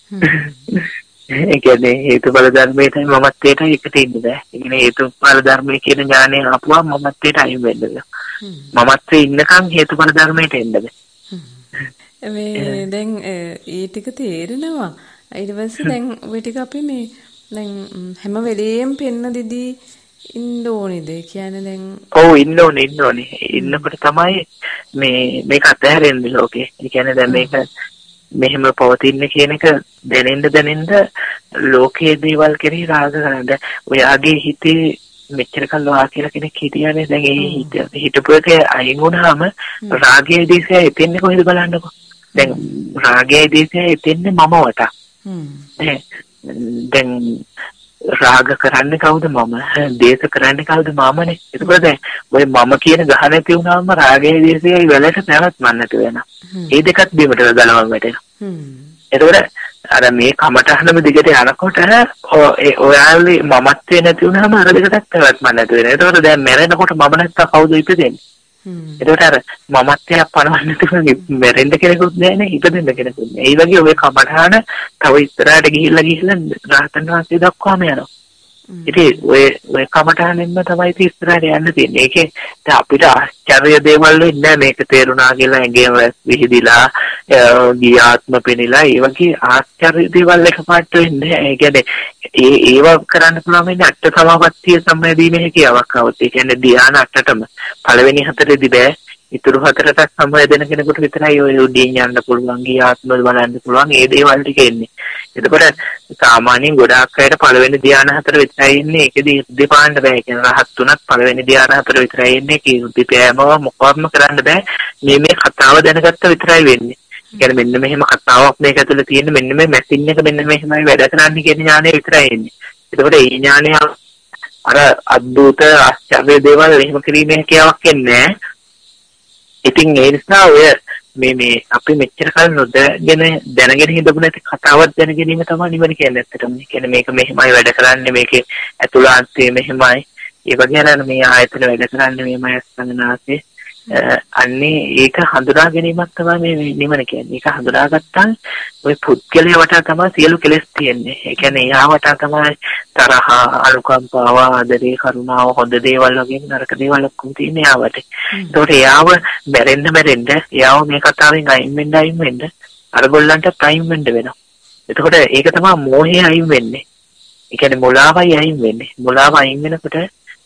ඒ කියන්නේ හේතුඵල ධර්මයට මමත්වයට එකට ඉන්න බෑ. ඒ කියන්නේ හේතුඵල ධර්මයේ කියන ඥානය ආපුවා මමත්වයට අයින් වෙන්න බෑ. මමත්වයේ ඉන්නකම් හේතුඵල ධර්මයට එන්න බෑ. මේ දැන් ඒ ටික තේරෙනවා. ඊට පස්සේ දැන් ඔය ටික අපි මේ දැන් හැම වෙලෙම පෙන්න දිදී ඉන්න ඕනේද? කියන්නේ දැන් ඔව් ඉන්න ඕනේ. ඉන්නකොට තමයි මේක අතහැරෙන්නේ ලෝකේ. ඒ කියන්නේ දැන් මේක මෙහෙම පවතින්නේ කියන එක දැනෙන්න ලෝකයේ දේවල් කෙරෙහි රාග කරන්න. ඔයාගේ හිතේ මෙච්චර කල් වා කියලා කෙනෙක් හිටියානේ. දැන් ඒ හිතපු එක අයින් වුණාම රාගයේ දිශය එතෙන්නේ කොහෙද බලන්නකෝ. දැන් රාගයේ දිශය එතෙන්නේ මම වටා. දැන් රාග කරන්නේ කවුද? මම. දේශ කරන්නේ කවුද? මමනේ. එතකොට දැන් ඔය මම කියන ගහ නැති වුණාම රාගයේ දේශයයි වලට නැවත් මන්නට වෙනවා. මේ දෙකත් බිමට ගලවන්න වැටෙනවා. එතකොට අර මේ කමටහනම දිගට යනකොට ඔයාලේ මමත්වේ නැති වුණාම අර දෙකටත් පැවැත්ම නැති වෙනවා. එතකොට දැන් මැරෙනකොට මම නැත්තම් කවුද ඉපදෙන්නේ? එතකොට අර මමත්වයක් පනවන්න තිබුණේ මැරෙන්න කෙනෙකුත් නැහැ, ඉපදෙන්න කෙනෙකුත් නැහැ. ඒ වගේ ඔය කමටහන තව ඉස්සරහට ගිහිල්ලා රහතන් වහන්සේ දක්වාම යනවා. ඉතින් ඔය කමටහනෙන්ම තමයි ඉස්සරහට යන්න තියෙන්නේ. ඒකේ දැන් අපිට ආශ්චර්ය දේවල් වෙන්නේ මේක තේරුණා කියලා ඇඟේම විහිදිලා ගියාත්ම පෙනිලා ඒ වගේ ආශ්චර්ය දේවල් එකපාරට වෙන්නේ. ඒ කියන්නේ ඒව කරන්න පුළුවන් වෙන්නේ අට සමාපත්තිය සම්මදීමේ හැකියාවක් આવත්. ඒ කියන්නේ ධ්‍යාන අටටම පළවෙනි හතරේදී බෑ. ඉතුරු හතරට සම්මදෙන කෙනෙකුට විතරයි ඔය උඩින් යන්න පුළුවන්, ගියාත්ම බලන්න පුළුවන්. ඒ දේවල් ටික එන්නේ. එතකොට සාමාන්‍යයෙන් ගොඩාක් අයට පළවෙනි ධ්‍යාන හතර විතරයි එන්නේ. ඒකදී ඉර්ධිපාන්න බෑ. කියන රහත් තුනක් පළවෙනි ධ්‍යාන හතර විතරයි එන්නේ. කීර්ති පෑමව මොකක්ම කරන්න බෑ. මේ කතාව දැනගත්ත විතරයි වෙන්නේ. කියන්නේ මෙන්න මෙහෙම කතාවක් මේක ඇතුළේ තියෙන, මෙන්න මේ මැෂින් එක මෙන්න මෙහෙමයි වැඩ කරන්නේ කියන ඥානය විතරයි එන්නේ. එතකොට ඒ ඥානය අර අද්භූත ආශ්චර්ය දේවල් එහෙම කිරීමේ හැකියාවක් එන්නේ නැහැ. ඉතින් ඒ නිසා ඔය මේ අපි මෙච්චර කල් දැනගෙන හිටපු නැති කතාවක් දැන ගැනීම තමයි නිවන කියන්නේ. ඇත්තටම කියන්නේ මේක මෙහෙමයි වැඩ කරන්නේ, මේකේ ඇතුළාන්තයේ මෙහෙමයි, ඒ වගේ අර මේ ආයතන වැඩ කරන්නේ මෙහෙමයි අස්තංගනාසේ. අන්නේ ඒක හඳුනා ගැනීමක් තමයි මේ නිවන කියන්නේ. ඒක හඳුනාගත්තාම ওই පුද්ගලයා වටා තමයි සියලු කෙලෙස් තියෙන්නේ. ඒ කියන්නේ එයා වටා තමයි තරහ, අනුකම්පාව, ආදරේ, කරුණාව, හොඳ දේවල් වගේ නරක දේවල් ඔක්කොම තියෙන්නේ යාවට. ඒකට එයාව මැරෙන්න එයාව මේ කතාවෙන් අයින් වෙන්න අර ගොල්ලන්ට ප්‍රයිම් වෙන්න වෙනවා. එතකොට ඒක තමයි මෝහය අයින් වෙන්නේ. ඒ කියන්නේ මුලාවයි අයින් වෙන්නේ. මුලාව අයින් වෙනකොට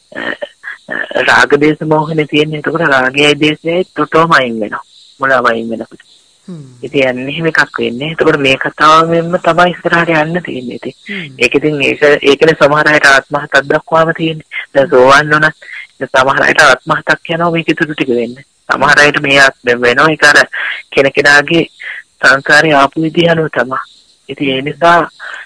රාග දේශ මොහොනේ තියෙන්නේ. එතකොට රාගයයි දේශයයි තොටම අයින් වෙනවා. මුලාව අයින් වෙනකොට. ඉතින් අන්න එහෙම එකක් වෙන්නේ. එතකොට මේ කතාවෙන්ම තමයි ඉස්සරහට යන්න තියෙන්නේ. ඉතින් ඒක ඉතින් ඒකනේ සමහර අයට ආත්ම හතක් දක්වාම තියෙන්නේ. දැන් සෝවන් වුණත් සමහර අයට ආත්ම හතක් යනවා මේක ඉතුරු ටික වෙන්නේ. සමහර අයට මේ ආත්ම වෙනවා. ඒක අර කෙනෙකුගේ සංසාරේ ආපු විදිහ අනුව තමයි. ඉතින් ඒ නිසා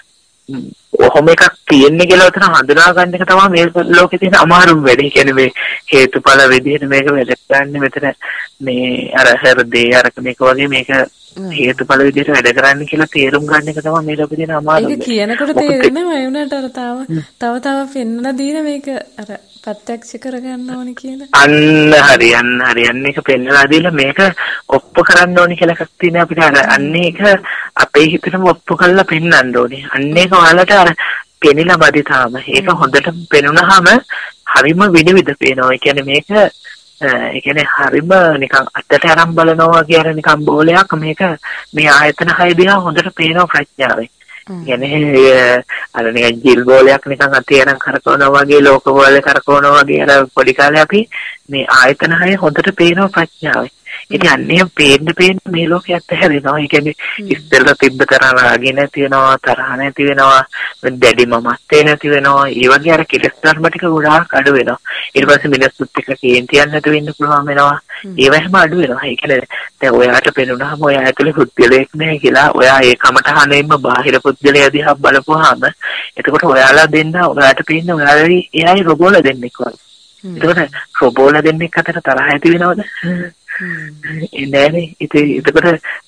ඔහොම එකක් තියෙන්නේ කියලා උතන හඳුනා ගන්න එක තමයි මේ ලෝකේ තියෙන අමාරුම වැඩේ. කියන්නේ මේ හේතුඵල විදිහට මේක වැඩ කරන්නේ මෙතන මේ අර හෘදේ අරක මේක වගේ මේක හේතුඵල විදිහට වැඩ කරන්නේ කියලා තේරුම් ගන්න එක තමයි මේ ලෝකේ තියෙන අමාරුම. ඒක කියනකොට තේරෙන්නේ ඒ වුණාට අර තව පෙන්නලා දීන මේක අර ප්‍රත්‍යක්ෂ කරගන්න ඕනේ කියන. අන්න හරියන්න එක පෙන්නලා දීලා මේක ඔප්පු කරන්න ඕනේ කියලා එකක් තියෙන අපිට. අන්න ඒක අපේ හිතටම ඔප්පු කරලා පෙන්වන්න ඕනේ. අන්න ඒක ඔයාලට අර පෙනිලා බදි තාම. ඒක හොඳට පෙනුනහම හරිම විනිවිද පේනවා. ඒ කියන්නේ මේක ඒ කියන්නේ හරිම නිකන් අතට අරන් බලනවා වගේ අර නිකන් බෝලයක් මේක මේ ආයතන හය දිහා හොඳට පේනවා ප්‍රඥාවෙන්. කියන්නේ අර නිකන් ජිල් බෝලයක් නිකන් අතේ අරන් කරකවනවා වගේ ලෝක බෝලේ කරකවනවා වගේ අර පොඩි කාලේ අපි මේ ආයතන හය හොඳට පේනවා ප්‍රඥාවෙන්. ඉතින් අන්නේ පේන්න මේ ලෝකයක් හැදෙනවා. ඒ කියන්නේ ඉස්සෙල්ලා තිබ්බ තරහ රාගය නැති වෙනවා, තරහ නැති වෙනවා, දැඩි මමත්වේ නැති වෙනවා. ඒ වගේ අර කෙලෙස් ධර්ම ටික ගොඩාක් අඩු වෙනවා. ඊට පස්සේ මිනිස්සුත් එක්ක කේන්තියක් නැති වෙන්න පුළුවන් වෙනවා. ඒව හැම අඩු වෙනවා. ඒ කියන්නේ දැන් ඔයාට පෙනුනහම ඔයා ඇතුලේ පුද්ගලයෙක් නැහැ කියලා ඔයා ඒ කමටහනෙන්ම බාහිර පුද්ගලයා දිහා බලපුවාම එතකොට ඔයාලා දෙන්න ඔයාට පේන්නේ ඔයාලයි එයයි රොබෝල දෙන්නෙක් වගේ. එතකොට රොබෝල දෙන්නෙක් අතර තරහ ඇති වෙනවද? නෑනේ. එතකොට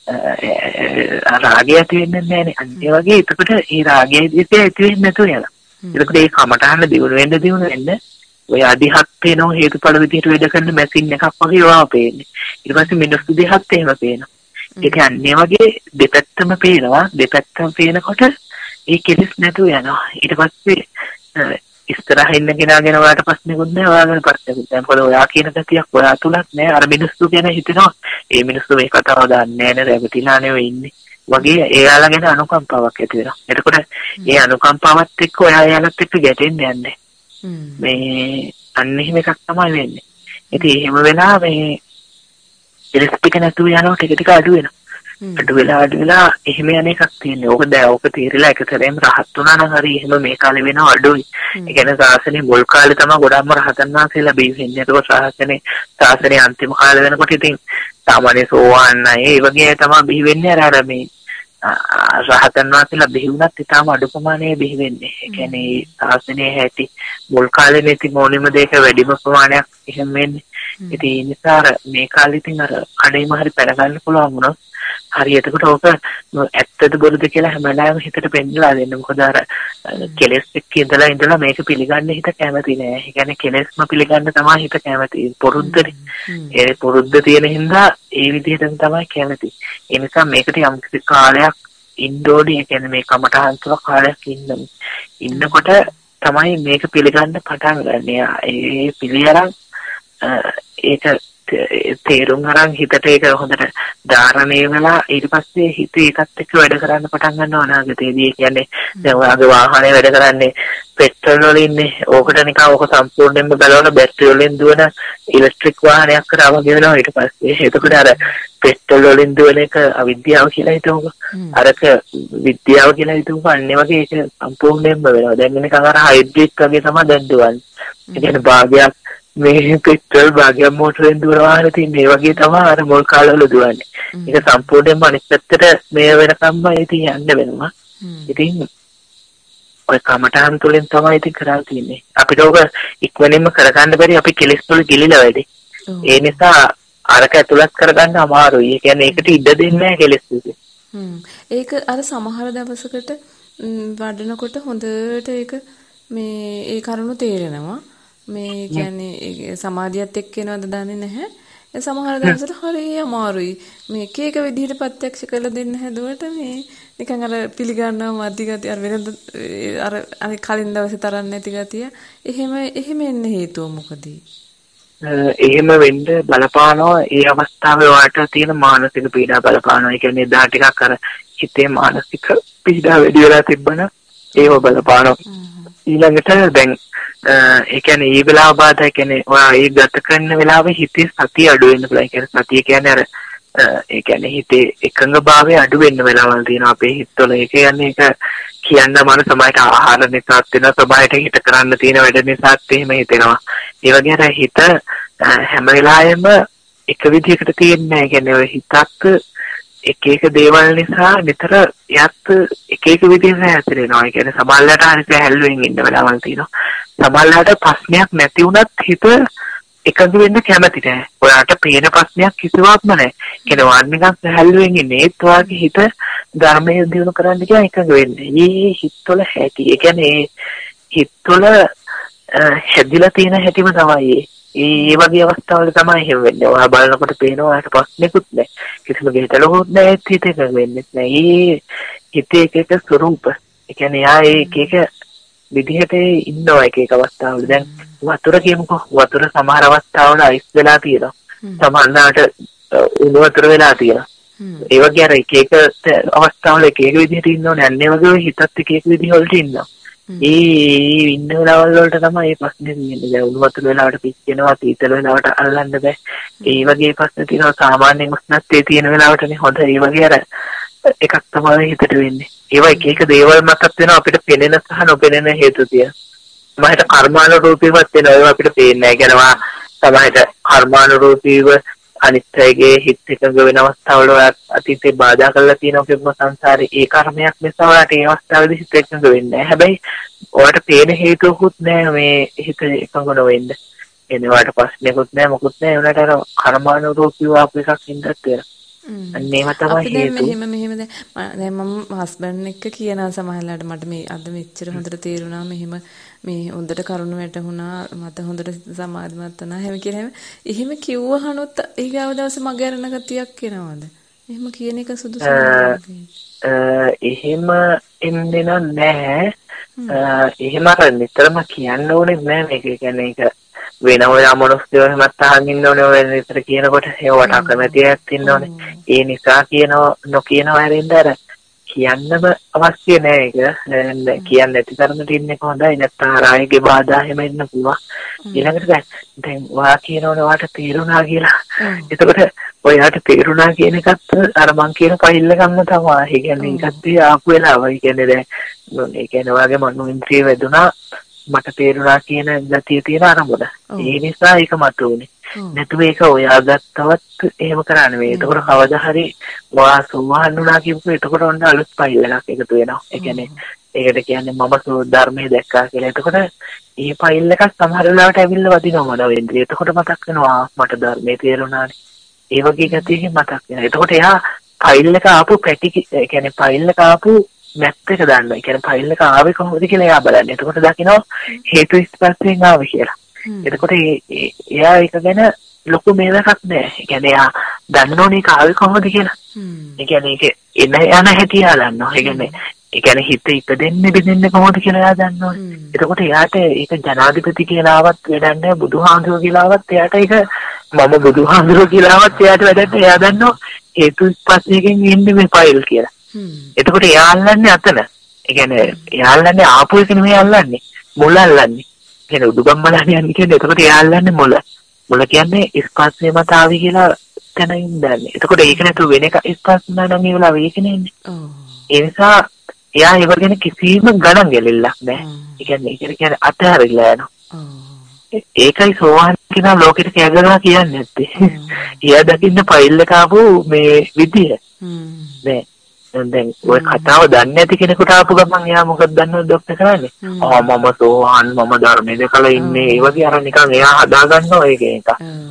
රාගය ඇති වෙන්නේ නෑනේ. අනිත් වගේ එතකොට ඒ රාගය ඇති වෙන්නේ නැතුව යනවා. එතකොට ඒ කමටහන දියුණු වෙන්න ඔය අධිහත් වෙනව හේතුඵල විදිහට වැඩ කරන මැෂින් එකක් වගේ ඒවා පේන්නේ. ඊට පස්සේ මිනිස්සු දෙහත් එහෙම පේනවා. ඒක අන්නේ වගේ දෙපැත්තම පේනවා. දෙපැත්තම පේනකොට ඒ කෙලෙස් නැතුව යනවා. ඊට පස්සේ ඉස්සරහින් ඉන්න කෙනාගෙන ඔයාට ප්‍රශ්නෙකුත් නැහැ, ඔයාගෙන ප්‍රශ්නෙකුත් නැහැ. මොකද ඔයා කියන ගතියක් ඔයා තුලක් නැහැ. අර මිනිස්සු ගැන හිතෙනවා. ඒ මිනිස්සු මේ කතාව දන්නේ නැහැ නේද? රැවටිලා නෙවෙයි ඉන්නේ. වගේ එයාලා ගැන අනුකම්පාවක් ඇති වෙනවා. එතකොට ඒ අනුකම්පාවත් එක්ක ඔයා එයාලත් එක්ක ගැටෙන්න යන්නේ. මේ අන්න එහෙම එකක් තමයි වෙන්නේ. ඉතින් එහෙම වෙලා මේ ඉලෙක්ට්‍රික නැතුව යනවා ටික අඩු වෙනවා. අඩු වෙලා එහෙම යන එකක් තියෙන්නේ. ඕක දැන් ඕක තීරලා එකතරෙම රහත් වුණා නම් හරි එහෙම මේ කාලේ වෙනව අඩුයි. ඒ කියන්නේ සාසනේ මුල් කාලේ තමයි ගොඩක්ම රහතන් වහන්සේලා බිහි වෙන්නේ. ඒක සාසනේ අන්තිම කාලේ වෙනකොට ඉතින් සාමාන්‍ය සෝවාන් අය ඒ වගේ තමයි බිහි වෙන්නේ. අර මේ රහතන් වහන්සේලා බිහි වුණත් ඊටම අඩු ප්‍රමාණයේ බිහි වෙන්නේ. ඒ කියන්නේ ශාසනයේ හැටි මුල් කාලේ ඉතින් මොනියම දෙයක වැඩිම ප්‍රමාණයක් එහෙම වෙන්නේ. ඉතින් ඒ නිසා මේ කාලේ ඉතින් අර කඩේම හරි පැන ගන්න පුළුවන් වුණොත් හරි එතකොට ඕක ඇත්තද බොරුද කියලා හැමදාම හිතට පෙන්නලා දෙන්න. මොකද අර කෙලෙස් එක්ක ඉඳලා මේක පිළිගන්න හිත කැමති නෑ. ඒ කියන්නේ කෙලෙස්ම පිළිගන්න තමයි හිත කැමති. පුරුද්දනේ. ඒ පුරුද්ද තියෙන හින්දා ඒ විදිහටම තමයි කැමති. ඒ නිසා මේකට යම් කිසි කාලයක් ඉන්න ඕනේ. ඒ කියන්නේ මේ කමටහන් තුල කාලයක් ඉන්නකොට තමයි මේක පිළිගන්න පටන් ගන්න. ඒ පිළියරන් ඒක තේරුම් අරන් හිතට ඒක හොඳට ධාරණය වෙලා ඊට පස්සේ හිත ඒකත් එක්ක වැඩ කරන්න පටන් ගන්නවා අනාගතේදී. ඒ කියන්නේ දැන් ඔයාගේ වාහනේ වැඩ කරන්නේ පෙට්‍රල් වල ඉන්නේ. ඕකට නිකන් ඕක සම්පූර්ණයෙන්ම බලවලා බැටරි වලින් දුවන ඉලෙක්ට්‍රික් වාහනයක් කරා වගේ වෙනවා ඊට පස්සේ. එතකොට අර පෙට්‍රල් වලින් දුවන එක අවිද්‍යාව කියලා හිතමුකෝ. අරක විද්‍යාව කියලා හිතමුකෝ. අන්නේ වගේ ඒක සම්පූර්ණයෙන්ම වෙනවා. දැන් නිකන් අර හයිබ්‍රිඩ් වගේ තමයි දැන් දුවන්නේ. ඒ කියන්නේ භාගයක් මේ පෙට්‍රල් භාගයක් මෝටරෙන් දුවන වාහන තියෙන මේ වගේ තමයි අර මොල් කාලවල දුවන්නේ. ඒක සම්පූර්ණයෙන්ම අනිත් පැත්තට මේ වෙනකම්ම ඉතින් යන්න වෙනවා. ඉතින් ඔය කමටහන් තුලින් තමයි ඉතින් කරලා තියෙන්නේ. අපිට ඕක ඉක්මනින්ම කරගන්න බැරි අපි කෙලෙස් වල ගිලිලා වැඩි. ඒ නිසා අරක ඇතුළත් කරගන්න අමාරුයි. ඒ කියන්නේ ඒකට ඉඩ දෙන්නේ නැහැ කෙලෙස් විසින්. ඒක අර සමහර දවසකට වඩනකොට හොඳට ඒක මේ ඒ කරුණු තේරෙනවා. මේ කියන්නේ සමාධියත් එක්ක එනවද දන්නේ නැහැ. ඒ සමහර දවසට හරිය අමාරුයි. මේ එක විදිහට ප්‍රත්‍යක්ෂ කරලා දෙන්න හැදුවට මේ නිකන් අර පිළිගන්නවා මදි ගතිය අර වෙනද අර කලින් දවසේ තරම් නැති ගතිය. එහෙම එන්න හේතුව මොකද? එහෙම වෙන්න බලපානවා ඒ අවස්ථාවේ වාට තියෙන මානසික පීඩා බලපානවා. ඒ කියන්නේ දා ටිකක් අර හිතේ මානසික පීඩා වැඩි වෙලා තිබ්බනම් ඒව බලපානවා. ඊළඟට දැන් ඒ කියන්නේ ඒ වෙලාව බාධා කියන්නේ ඔයා ඒ ගත කරන වෙලාවේ හිතේ සතිය අඩු වෙන්න පුළුවන්. ඒ කියන්නේ සතිය කියන්නේ අර ඒ කියන්නේ හිතේ එකඟභාවය අඩු වෙන්න වෙලාවල් තියෙනවා අපේ හිතවල. ඒක කියන්නේ ඒක කියන්න මන සමායට ආහාර නිසාත් වෙන සබායට හිත කරන්න තියෙන වැඩ නිසාත් එහෙම හිතෙනවා. ඒ වගේ අර හිත හැම වෙලාවෙම එක විදිහකට තියෙන්නේ නැහැ. ඒ කියන්නේ ඔය හිතත් එක දේවල් නිසා නිතර යත් එක විදිහට හැසිරෙනවා. ඒ කියන්නේ සමහරවිට හරියට හැල්ලුවෙන් ඉන්න වෙලාවල් තියෙනවා. සමහරවිට ප්‍රශ්නයක් නැති වුණත් හිත එකඟ වෙන්න කැමති නැහැ. ඔයාට පේන ප්‍රශ්නයක් කිසිවක්ම නැහැ. කියන්නේ වන් එකක් හැල්ලුවෙන් ඉන්නේ. ඒත් ඔයාගේ හිත ධර්මයේ දිනු කරන්න කියන එකඟ වෙන්නේ. මේ හිතවල හැටි. ඒ කියන්නේ හිතවල හැදිලා තියෙන හැටිම තමයි ඒ වගේ අවස්ථාවල තමයි එහෙම වෙන්නේ. ඔයා බලනකොට පේනවා ඔයාට ප්‍රශ්නෙකුත් නැහැ. කිසිම ගැටලුවක් නැහැ. හිත එකඟ වෙන්නේ නැහැ. මේ හිතේ එක ස්වરૂප. ඒ කියන්නේ යා ඒක විදිහට ඉන්නවා එක අවස්ථාවල. දැන් වතුර කියමුකෝ. වතුර සමහර අවස්ථාවල අයිස් වෙලා තියෙනවා. සමහරවිට උණු වතුර වෙලා තියෙනවා. ඒ වගේ අර එක අවස්ථාවල එක විදිහට ඉන්නෝනේ. අන්නේ වගේ හිතත් එක විදිහ වලට ඉන්නවා. ඒ ඉන්න වෙලාවල් වලට තමයි මේ ප්‍රශ්නේ තියෙන්නේ. දැන් උණු වතුර වෙලාවට පිච්චෙනවා, සීතල වෙලාවට අල්ලන්න බෑ. ඒ වගේ ප්‍රශ්න තියෙනවා. සාමාන්‍යයෙන් උෂ්ණත්වයේ තියෙන වෙලාවටනේ හොඳ. ඒ වගේ අර එකක් තමයි හිතට වෙන්නේ. ඒවා එක දේවල් මතක් වෙනවා අපිට පෙනෙන සහ නොපෙනෙන හේතු තියෙනවා. සමහරට කර්මානුරූපීවත් වෙනවා. ඒවා අපිට පේන්නේ නැහැ. කියනවා සමහරට කර්මානුරූපීව අනිත්‍යයේ හිත එකඟ වෙන අවස්ථාවල අතීතේ බාධා කරලා තියෙනවා කිව්ව සංසාරේ ඒ කර්මයක් නිසා ඔයාලට ඒ අවස්ථාවේදී හිත එකඟ වෙන්නේ නැහැ. හැබැයි ඔයාලට පේන හේතුවකුත් නැහැ මේ හිත එකඟ නොවෙන්න. එනේ ඔයාලට ප්‍රශ්නයක්වත් නැහැ මොකුත් නැහැ. උනාට අර කර්මානුරූපීව අප එකක් ඉඳත් වෙනවා. අන්නේම තමයි හේතුව. මෙහෙම දැන් මම හස්බන්ඩ් එක්ක කියනවා සමහරවිට මට මේ අද මෙච්චර හොඳට තේරුණා මෙහෙම මේ හොඳට කරුණ වැටුණා මට හොඳට සමාධිමත් වුණා එහෙම කියලා එහෙම කිව්වහනොත් ඊගාව දවසේ මගේ අරන ගතියක් එනවද? එහෙම කියන එක සුදුසුද? එහෙම එන්නේ නැහැ. එහෙම අර නිතරම කියන්න ඕනේ නෑ මේක. කියන්නේ ඒක වෙන ඔය අමනුෂ්‍යව එහෙමත් අහන් ඉන්න ඕනේ. ඔය විතර කියනකොට ඒවට අකමැතියක් ඉන්න ඕනේ. ඒ නිසා නොකියනවා හැරෙන්න අර කියන්නම අවශ්‍ය නෑ ඒක. කියන්නේ නැති තරමට ඉන්නේ කොහොඳයි. නැත්නම් ආයෙගේ බාධා එහෙම ඉන්න පුළුවන්. ඊළඟට දැන් ඔයා කියනෝනේ ඔයාට තේරුණා කියලා. එතකොට ඔයාට තේරුණා කියන එකත් අර මං කියන පයිල්ල ගන්න තමයි. ඒ කියන්නේ ඒකත් ආපු වෙලාව. ඒ කියන්නේ දැන් ඒ කියන්නේ ඔයාගේ මනෝ ඉන්ද්‍රිය වැදුනා මට තේරුණා කියන ගතිය තියෙන අරමුණ. ඒ නිසා ඒක මතුවුනේ. නැතුව ඒක ඔයාගත්තවත් එහෙම කරන්නේ මේ. ඒතකොට කවදා හරි ඔයා සෝවාන් වුණා කියපු එතකොට ඔන්න අලුත් ෆයිල් එකක් එකතු වෙනවා. ඒ කියන්නේ ඒකට කියන්නේ මම ධර්මයේ දැක්කා කියලා. එතකොට මේ ෆයිල් එකක් සමහර වෙලාවට ඇවිල්ලා වදිනවා මඩ වෙන්නේ. එතකොට මතක් වෙනවා මට ධර්මයේ තේරුණානේ. ඒ වගේ ගැතියකින් මතක් වෙනවා. එතකොට එයා ෆයිල් එක ආපු ඒ කියන්නේ ෆයිල් එක ආපු මැප් එක දාන්නවා. ඒ කියන්නේ ෆයිල් එක ආවේ කොහොමද කියලා එයා බලන්නේ. එතකොට දකිනවා හේතු ස්පර්ශයෙන් ආවේ කියලා. එතකොට එයා ඒක ගැන ලොකු මේවයක් නෑ. ඒ කියන්නේ එයා දන්නෝනේ ඒක ආවේ කොහොමද කියලා. ඒ කියන්නේ ඒක එන යන හැටි එයා දන්නවා. ඒ කියන්නේ හිත ඉපදෙන්නේ බෙදෙන්නේ කොහොමද කියලා එයා දන්නවා. එතකොට එයාට ඒක ජනාධිපති කියලාවත් වැඩක් නෑ, බුදුහාමුදුරුවෝ කියලාවත් එයාට ඒක මම බුදුහාමුදුරුවෝ කියලාවත් එයාට වැඩක් නෑ. එයා දන්නවා හේතු ස්පර්ශයෙන් එන්නේ මේ ෆයිල් කියලා. එතකොට එයා අල්ලන්නේ අතන. ඒ කියන්නේ එයා අල්ලන්නේ ආපු එක නෙමෙයි අල්ලන්නේ. මුල අල්ලන්නේ. ඒ කියන්නේ උඩුගම්මලන්නේ යන්නේ කියන්නේ එතකොට එයා අල්ලන්නේ මුල. මුල කියන්නේ ස්පර්ශය මත ආවි කියලා තැනින් දන්නේ. එතකොට ඒක නැතුව වෙන එක ස්පර්ශ නම් ඒ වෙලාව ඒක නෙන්නේ. ඒ නිසා එයා ඒව ගැන කිසිම ගණන් ගැලෙල්ලක් නැහැ. ඒ කියන්නේ අතහැරලා යනවා. ඒකයි සෝවාන් කියන ලෝකෙට කැගලා කියන්නේ නැත්තේ. එයා දකින්න ෆයිල් එක ආපු මේ විදිය. දැන් ඔය කතාව දන්නේ නැති කෙනෙකුට ආපු ගමන් එයා මොකද දන්නවද ડોක්ටර් කරන්නේ? මම සෝවාන් මම ධර්මයේ දැකලා ඉන්නේ. ඒ වගේ අර නිකන් එයා හදා ගන්නවා ඒක එක.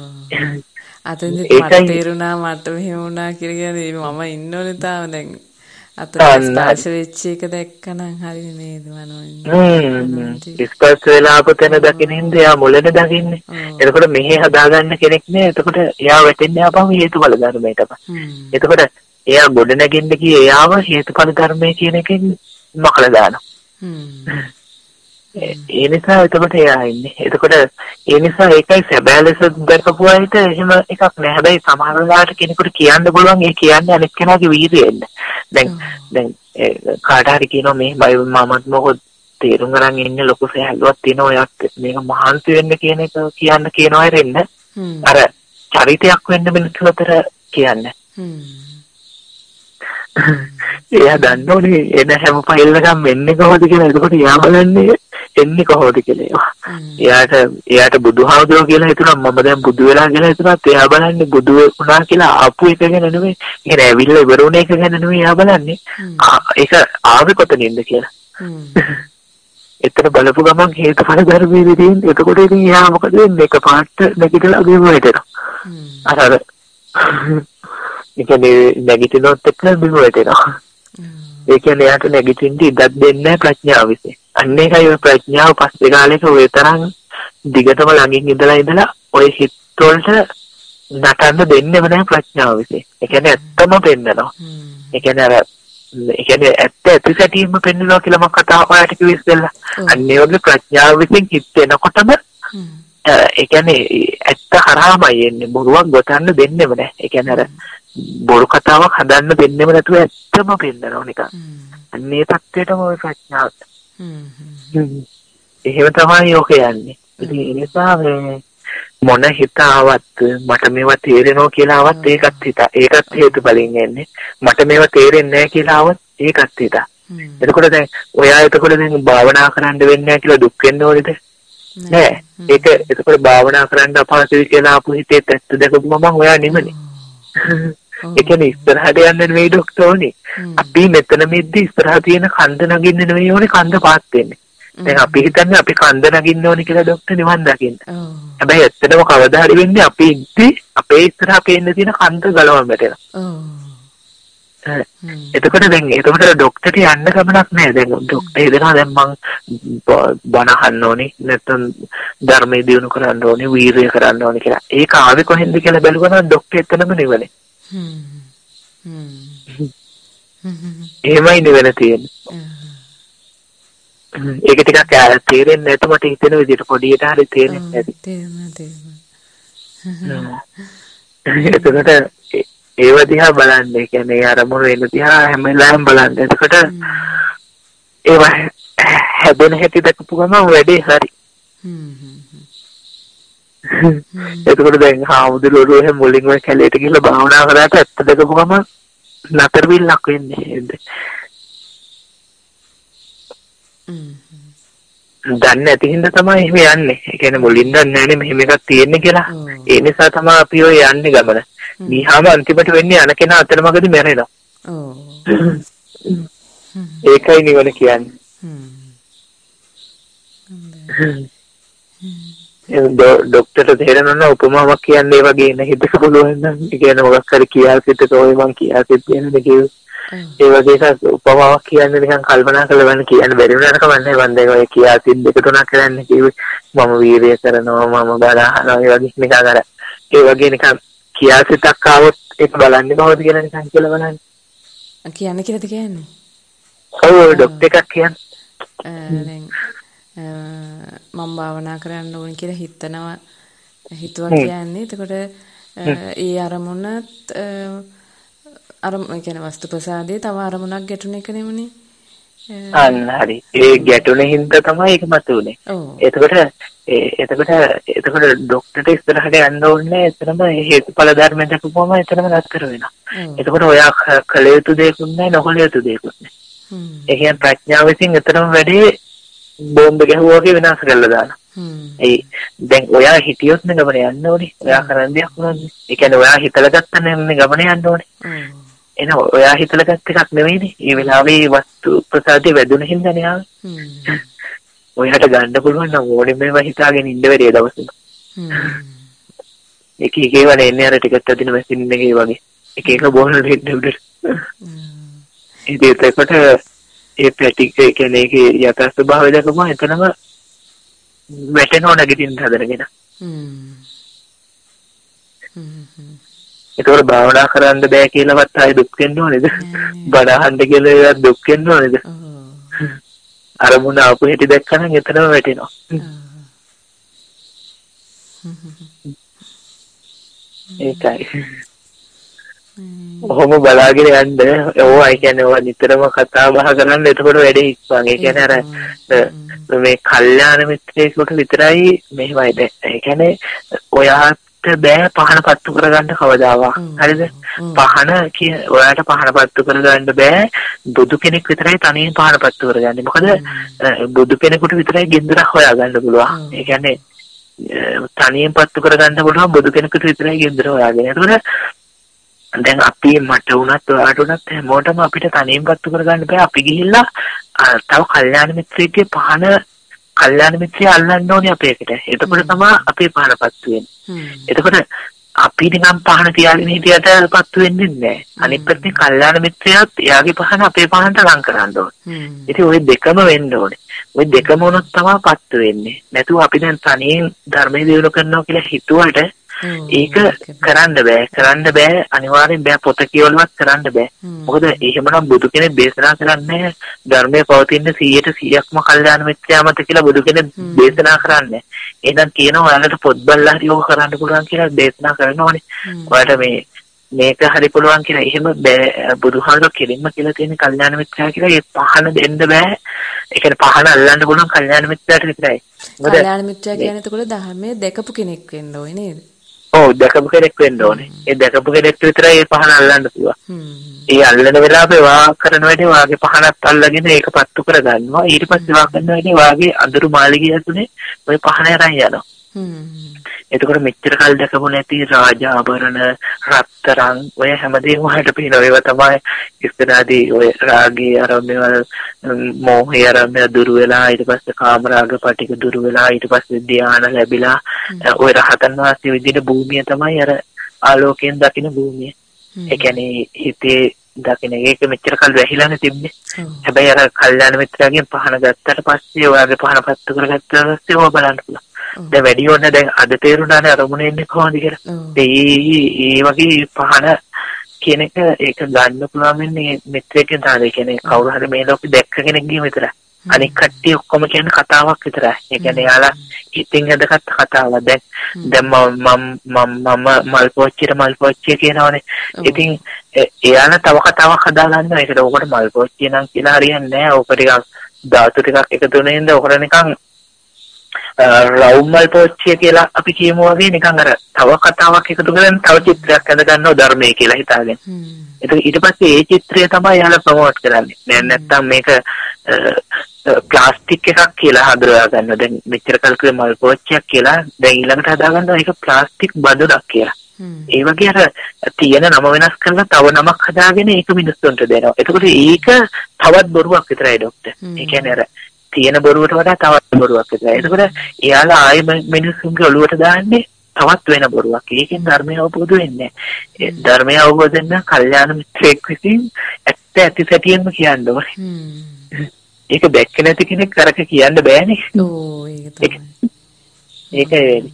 අතෙන්දි මට තේරුණා මට මෙහෙම වුණා කියලා කියන්නේ මම ඉන්න ඕනේ තාම දැන් අතට ස්පර්ශ වෙච්ච එක දැක්කනම් හරිනේ නේද මනෝන්ජි. ස්පර්ශ වෙලා ආපු තැන දකින්න එයා මුලනේ දකින්නේ. එතකොට මෙහෙ හදාගන්න කෙනෙක් නෑ. එතකොට එයා වැටෙන්නේ ආපහු හේතුඵල ධර්මයටම. එතකොට එයා ගොඩ නැගෙන්න ගියේ එයාව හේතුඵල ධර්මයේ කියන එකෙන් මකලා දානවා. ඒ නිසා එතකොට එයා ඉන්නේ. එතකොට ඒ නිසා ඒකයි සැබෑ ලෙස දැකපු අයට එහෙම එකක් නෑ. හැබැයි සමහර වෙලාවට කෙනෙකුට කියන්න පුළුවන් ඒ කියන්නේ අනිත් කෙනාගේ වීර්යයෙන්ද. දැන් කාට හරි කියනවා මේ මමත් මොකද තේරුම් ගන්න ඉන්නේ ලොකු සෑහලුවක් තියෙනවා. ඔයත් මේක මහන්සි වෙන්න කියන එක කියනවා රෙන්න. අර චරිතයක් වෙන්න මිනිස්සු අතර කියන්නේ. එයා දන්නෝනේ එන හැම ෆයිල් එකක්ම වෙන්නේ කොහොමද කියලා. එතකොට එයා බලන්නේ එන්නේ කොහොමද කියලා. එයාට බුදුහාමුදුරුවෝ කියලා හිතුණා මම දැන් බුදු වෙලා කියලා හිතුණාත් එයා බලන්නේ බුදු වුණා කියලා ආපු එක ගැන නෙමෙයි. ඒ කියන්නේ ඇවිල්ලා ඉවර වුණ එක ගැන නෙමෙයි එයා බලන්නේ. ඒක ආවේ කොතනින්ද කියලා. එතන බලපු ගමන් හේතුඵල ධර්මයේ තියෙන. එතකොට ඉතින් එයා මොකද වෙන්නේ? එක පාට නැගිටලා බිම වැටෙනවා. අර ඒ කියන්නේ නැගිටිනොත් එක්ක බිම වැටෙනවා. ඒ කියන්නේ එයාට නැගිටින්න ඉඩක් දෙන්නේ ප්‍රඥාව විසින්. අන්න ඒකයි ඔය ප්‍රඥාව පස්සේ කාලෙක ඔය තරම් දිගටම ළඟින් ඉඳලා ඔය හිත වලට නටන්න දෙන්නේම නැහැ ප්‍රඥාව විසින්. ඒ කියන්නේ ඇත්තම පෙන්නනවා. ඒ කියන්නේ ඇත්ත ඇතිසැටියෙම පෙන්නනවා කියලා මම කතාව ඔයාලට කිව්ව ඉස්සෙල්ලා. අන්න ඒ වගේ ප්‍රඥාව විසින් හිත එනකොටම ඒ කියන්නේ ඇත්ත හරහාමයි එන්නේ. බොරුවක් ගොතන්න දෙන්නෙම නැහැ. ඒ කියන්නේ අර බොරු කතාවක් හදන්න දෙන්නෙම නැතුව ඇත්තම පෙන්නනවා නිකන්. අන්නේ තත්ත්වයටම ඔය ප්‍රඥාව. එහෙම තමයි ඔක යන්නේ. ඉතින් ඒ නිසා මොන හිතාවත් මට මේවා තේරෙනවා කියලා ආවත් ඒකත් හේතුඵලින් එන්නේ. මට මේවා තේරෙන්නේ නැහැ කියලා ආවත් ඒකත් හිතා. එතකොට දැන් එතකොට දැන් භාවනා කරන්න වෙන්නේ නැහැ කියලා දුක් වෙන්න ඕනේද? නෑ. එතකොට භාවනා කරන්න අපහසුයි කියලා ආපු හිතේ ඇත්ත දැකපු මම ඔයා නෙමෙයි. ඒ කියන්නේ ඉස්සරහට යන්න නෙවෙයි ડોක්ටර් ඕනේ. අපි මෙතන මෙද්දි ඉස්සරහ තියෙන කන්ද නගින්න නෙවෙයි ඕනේ කන්ද පාත් වෙන්නේ. දැන් අපි හිතන්නේ අපි කන්ද නගින්න ඕනේ කියලා ડોක්ටර් නිවන් දකින්න. හැබැයි ඇත්තටම කවදා හරි වෙන්නේ අපි ඉද්දි අපේ ඉස්සරහ පේන්න තියෙන කන්ද ගලවන්න බැටෙනවා. එතකොට ડોක්ටර්ට යන්න ගමනක් නෑ. දැන් ડોක්ටර් හිතනවා දැන් මං බණ අහන්න ඕනේ නැත්නම් ධර්මයේ දියුණු කරන්න ඕනේ වීර්යය කරන්න ඕනේ කියලා. ඒක ආවේ කොහෙන්ද කියලා බැලුවා නම් ડોක්ටර් එතනම නෙවෙයි. එහෙමයි නෙවෙන තියෙන්නේ. ඒක ටිකක් තේරෙන්නේ නැතු මට හිතෙන විදිහට පොඩියට හරි තේරෙන්නේ නැති. එතකොට ඒව දිහා බලන්න. ඒ කියන්නේ අරමුණු වෙන දිහා හැම වෙලාවෙම බලන්න. එතකොට ඒව හැදෙන හැටි දැකපු ගමන් වැඩේ හරි. එතකොට දැන් හාමුදුරුවෝ එහෙම මුලින්ම කැලේට ගිහලා භාවනා කරාට ඇත්ත දැකපු ගමන් නතර වෙන්නක් වෙන්නේ. දන්නේ නැති හින්දා තමයි එහෙම යන්නේ. ඒ කියන්නේ මුලින් දන්නේ නැනේ මෙහෙම එකක් තියෙන්නේ කියලා. ඒ නිසා තමයි අපි ඔය යන්නේ ගමන. ගියාම අන්තිමට වෙන්නේ යන කෙනා අතරමඟදී මැරෙනවා. ඔව්. ඒකයි නිවන කියන්නේ. ඩොක්ටර්ට තේරෙනවා උපමාවක් කියන්නේ ඒ වගේ නේ හිතක පුළුවන් නම් ඒ කියන්නේ මොකක් හරි කියා සිටත ඔය මං කියා සිට කියන්නේ කිව්ව. ඒ වගේ එකක් උපමාවක් කියන්නේ නිකන් කල්පනා කරලා බලන්න කියන්න බැරි වුණාට කමන්නේ මම දැන් ඔය කියා සිට දෙක තුනක් කරන්නේ කිව්වේ මම වීර්යය කරනවා මම බලහනවා ඒ වගේ නිකන් අර ඒ වගේ නිකන් කියා සිටක් ආවොත් ඒක බලන්නේ කොහොමද කියලා නිකන් කියලා බලන්න. කියන්නේ කියලාද කියන්නේ? ඔව් ඩොක්ටර් එකක් කියන්නේ. දැන් මම භාවනා කරන්න ඕන කියලා හිතුවා කියන්නේ එතකොට ඒ අරමුණත් ඒ කියන්නේ වස්තු ප්‍රසාදේ තව අරමුණක් ගැටුණ එක නෙමනේ. අන්න හරි. ඒ ගැටුණේ හින්දා තමයි ඒක මතුනේ. එතකොට ඩොක්ටර්ට ඉස්සරහට යන්න ඕනේ එතරම් හේතුඵල ධර්ම දක්වපුවම එතරම් නතර වෙනවා. එතකොට ඔයා කළ යුතු දේකුත් නැහැ නොකළ යුතු දේකුත් නැහැ. ඒ කියන්නේ ප්‍රඥාව විසින් එතරම් වැඩි බෝම්බ ගැහුවා වගේ විනාශ කරලා දානවා. ඒ දැන් ඔයා හිතියොත් නේ ගමන යන්න ඕනේ. ඔයා කරන්න දෙයක් මොනවද? ඒ කියන්නේ ඔයා හිතලා ගත්තනේ ගමන යන්න ඕනේ. එහෙනම් ඔයා හිතලා ගත්ත එකක් නෙවෙයිනේ. මේ වෙලාවේ වස්තු ප්‍රසාදේ වැදුන හින්දානේ ආවේ. ඔයාට ගන්න පුළුවන් නම් ඕනේ මේවා හිතාගෙන ඉන්න බැරි දවසක. එක ඒවානේ එන්නේ අර ටිකට් අදින මැෂින් එකේ වගේ. එක බෝල් දෙන්න උඩට. ඒකට ඒ පැටික කියන්නේ ඒකේ යථා ස්වභාවය දැකපුවම එතනම වැටෙනව නැගිටින්න හදනගෙන. ඒතකොට භාවනා කරන්න බෑ කියලාවත් ආයෙ දුක් වෙන්න ඕනේද? බණ අහන්න කියලා දුක් වෙන්න ඕනේද? අරමුණ ආපු හැටි දැක්කම එතනම වැටෙනවා. ඒකයි. ඔහොම බලාගෙන යන්න ඕවා ඒ කියන්නේ ඔය නිතරම කතා බහ කරන්න එතකොට වැඩේ ඉක්මන්. ඒ කියන්නේ අර මේ කල්යාණ මිත්‍රයෙකුට විතරයි මෙහෙමයි දැන්. ඒ කියන්නේ ඔයාට බෑ පහන පත්තු කරගන්න කවදාවත්. හරිද? පහන ඔයාට පහන පත්තු කරගන්න බෑ බුදු කෙනෙක් විතරයි තනියෙන් පහන පත්තු කරගන්නේ. මොකද බුදු කෙනෙකුට විතරයි ගෙන්දරක් හොයාගන්න පුළුවන්. ඒ කියන්නේ තනියෙන් පත්තු කරගන්න පුළුවන් බුදු කෙනෙකුට විතරයි ගෙන්දර හොයාගන්න. ඒතකොට දැන් අපි මට උනත් ඔයාට උනත් හැමෝටම අපිට තනියෙන් පත්තු කරගන්න බෑ. අපි ගිහිල්ලා තව කල්යාණ මිත්‍රයෙක්ගේ පහන කල්යාණ මිත්‍රය අල්ලන්න ඕනේ අපේකට. එතකොට තමයි අපේ පහන පත්තු වෙන්නේ. එතකොට අපි නිකන් පහන තියාගෙන හිටියට පත්තු වෙන්නේ නැහැ. අනිත් පැත්තෙන් කල්යාණ මිත්‍රයාත් එයාගේ පහන අපේ පහනට ලං කරන්න ඕනේ. ඉතින් ওই දෙකම වෙන්න ඕනේ. ওই දෙකම උනොත් තමයි පත්තු වෙන්නේ. නැතුව අපි දැන් තනියෙන් ධර්මයේ දියුණු කරනවා කියලා හිතුවට ඒක කරන්න බෑ අනිවාර්යෙන් බෑ පොත කියවලවත් කරන්න බෑ. මොකද එහෙමනම් බුදු කෙනෙක් දේශනා කරන්නේ ධර්මයේ පවතින 100%ක්ම කල්යාණ මිත්‍යා මත කියලා බුදු කෙනෙක් දේශනා කරන්නේ. එහෙනම් කියනවා ඔයාලට පොත් බලලා හරි ඕක කරන්න පුළුවන් කියලා දේශනා කරනවානේ. ඔයාලට මේක හරි පුළුවන් කියලා එහෙම බෑ. බුදුහාමුදුරුවෝ කෙලින්ම කියලා තියෙන කල්යාණ මිත්‍යා කියලා ඒ පහන දෙන්න බෑ. ඒ කියන්නේ පහන අල්ලන්න පුළුවන් කල්යාණ මිත්‍යාට විතරයි. කල්යාණ මිත්‍යා කියන්නේ එතකොට ධර්මයේ දැකපු කෙනෙක් වෙන්න ඕනේ නේද? ඔව් දැකපු කෙනෙක් වෙන්න ඕනේ. ඒ දැකපු කෙනෙක් විතරයි ඒ පහන අල්ලන්න පුළුවන්. ඒ අල්ලන වෙලාවේ වා කරන වැඩේ වාගේ පහනත් අල්ලගෙන ඒක පත්තු කරගන්නවා. ඊට පස්සේ වා කරන වැඩේ වාගේ අඳුරු මාළිගය ඇතුලේ ওই පහන අරන් යනවා. එතකොට මෙච්චර කල් දැකපු නැති රාජාභරණ රත්තරන් ඔය හැමදේම වලට පිනව ඒවා තමයි ඉස්සරහදී ඔය රාගී ආරම්භය මෝහය ආරම්භය දුරු වෙලා ඊට පස්සේ කාමරාග පටික දුරු වෙලා ඊට පස්සේ ධ්‍යාන ලැබිලා ඔය රහතන් වහන්සේ විදිහට භූමිය තමයි අර ආලෝකයෙන් දකින්න භූමිය. ඒ කියන්නේ හිතේ දකින්න ඒක මෙච්චර කල් වැහිලානේ තිබ්බේ. හැබැයි අර කල්යාණ මිත්‍රාගෙන් පහන ගත්තට පස්සේ ඔයාගේ පහන පත්තු කරගත්තා පස්සේ ඔය බලන්න පුළුවන්. දැන් වැඩි ඕන දැන් අද තේරුණානේ අරමුණේ ඉන්නේ කොහොමද කියලා. ඒ වගේ පහන කියන එක ඒක ගන්න පුළුවන් වෙන්නේ මිත්‍රයෙක්ගෙන් තමයි. ඒ කියන්නේ කවුරු හරි මේ ලෝකෙ දැක්ක කෙනෙක්ගේ විතරයි. අනික කට්ටිය ඔක්කොම කියන්නේ කතාවක් විතරයි. ඒ කියන්නේ යාලා ඉතින් හදගත්ත කතාවක්. දැන් මම මල් පෝච්චිය කියනවනේ. ඉතින් එයාලා තව කතාවක් හදාලා ගන්නවා. ඒකට ඕකට මල් පෝච්චිය නම් කියලා හරියන්නේ නැහැ. ඕක ටිකක් ධාතු ටිකක් එකතු වෙනින්ද ඕකට නිකන් රවුමල් පෝච්චිය කියලා අපි කියමු වගේ නිකන් අර තව කතාවක් එකතු කරගෙන තව චිත්‍රයක් හද ගන්නවා ධර්මයේ කියලා හිතාගෙන. ඊට පස්සේ ඒ චිත්‍රය තමයි යාලා ප්‍රොමෝට් කරන්නේ. දැන් නැත්තම් මේක ප්ලාස්ටික් එකක් කියලා හදලා ගන්න. දැන් මෙච්චර කල් කිව්වේ මල් පෝච්චියක් කියලා. දැන් ඊළඟට හදාගන්නවා ඒක ප්ලාස්ටික් බඩුවක් කියලා. ඒ වගේ අර තියෙන නම වෙනස් කරලා තව නමක් හදාගෙන ඒක මිනිස්සුන්ට දෙනවා. එතකොට ඒක තවත් බොරුවක් විතරයි ડોක්ටර්. ඒ කියන්නේ අර තියෙන බොරුවට වඩා තවත් බොරුවක් විතරයි. එතකොට එයාලා ආයෙ මිනිස්සුන්ගේ ඔළුවට දාන්නේ තවත් වෙන බොරුවක්. ඒකෙන් ධර්මය අවබෝධ වෙන්නේ නැහැ. ධර්මය අවබෝධ වෙන්න කල්යාණ මිත්‍රෙක් විසින් ඇත්ත ඇති සැටියෙන්ම කියන්න ඕනේ. ඒක දැක්ක නැති කෙනෙක් අරක කියන්න බෑනේ. ඕ ඒක තමයි. ඒකයි.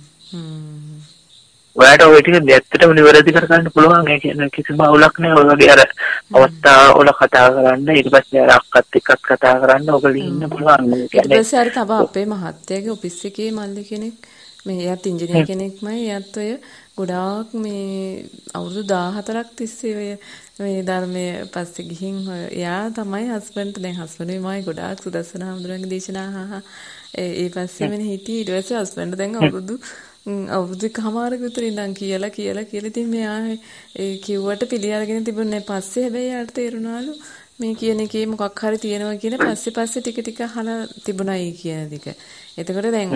ඔයාට ඔය ටික ඇත්තටම නිවැරදි කර ගන්න පුළුවන්. ඒ කියන්නේ කිසිම අවුලක් නැහැ. ඔය වගේ අර අවස්ථාවල කතා කරන්න, ඊට පස්සේ අර අක්කත් එක්කත් කතා කරන්න ඔක ලියන්න පුළුවන්. ඊට පස්සේ අර තව අපේ මහත්තයාගේ ඔෆිස් එකේ මල්ලි කෙනෙක් මේ එයාත් ඉංජිනේර කෙනෙක්මයි. එයාත් ඔය ගොඩාක් මේ අවුරුදු 14ක් තිස්සේ ඔය මේ ධර්මයේ පස්සේ ගිහින් එයා තමයි හස්බන්ඩ් දැන් හස්බන්ඩ්මයි ගොඩාක් සුදස්සන හඳුනගෙන දේශනා ඒ පස්සේ වෙන හිටියේ. ඊට පස්සේ හස්බන්ඩ් දැන් අවුරුදු කමාරක විතර ඉඳන් කියලා ඉතින් මෙයා ඒ කිව්වට පිළි අරගෙන තිබුණේ. පස්සේ හැබැයි යාට තේරුණාලු මේ කියන එකේ මොකක් හරි තියෙනවා කියන පස්සේ ටික අහලා තිබුණයි කියන එක. එතකොට දැන්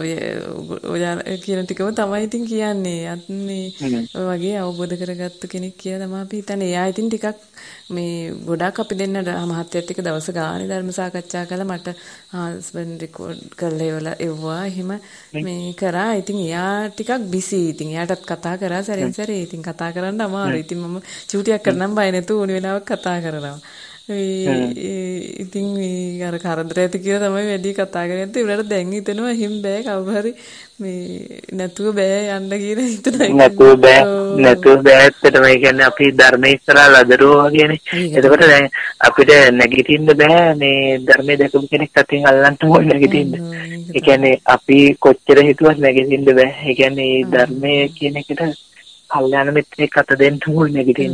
ඔය කියන ටිකම තමයි ඉතින් කියන්නේ. අත් මේ වගේ අවබෝධ කරගත්තු කෙනෙක් කියලා තමයි අපි හිතන්නේ. එයා ඉතින් ටිකක් මේ ගොඩක් අපි දෙන්න මහත්තයත් එක්ක දවස් ගානේ ධර්ම සාකච්ඡා කළා. මට හස්බන්ඩ් රෙකෝඩ් කරලා එව්වා. එහෙම මේ කරා. ඉතින් එයා ටිකක් බිසි. ඉතින් එයාටත් කතා කරා සැරෙන් සැරේ. ඉතින් කතා කරන්න අමාරුයි. ඉතින් මම චූටියක් කරනම් බය නැතුව ඕනි වෙලාවක කතා කරනවා. ඉතින් මේ අර කරදර ඇති කියලා තමයි වැඩි කතා කරන්නේ. ඒ උනට දැන් හිතෙනවා හිම් බෑ කවුරු හරි මේ නැතුව බෑ යන්න කියලා හිතනවා. නැතුව බෑ ඇත්තටම. ඒ කියන්නේ අපි ධර්මයේ ඉස්සරහා ලදරුවෝ වගේනේ. එතකොට දැන් අපිට නැගිටින්න බෑ මේ ධර්මයේ දැකපු කෙනෙක් අතින් අල්ලන්න ඕනේ නැගිටින්න. ඒ කියන්නේ අපි කොච්චර හිතුවත් නැගිටින්න බෑ. ඒ කියන්නේ මේ ධර්මයේ කියන එකට කල්යාණ මිත්‍රෙක් අත දෙන්න ඕනේ නැගිටින්න.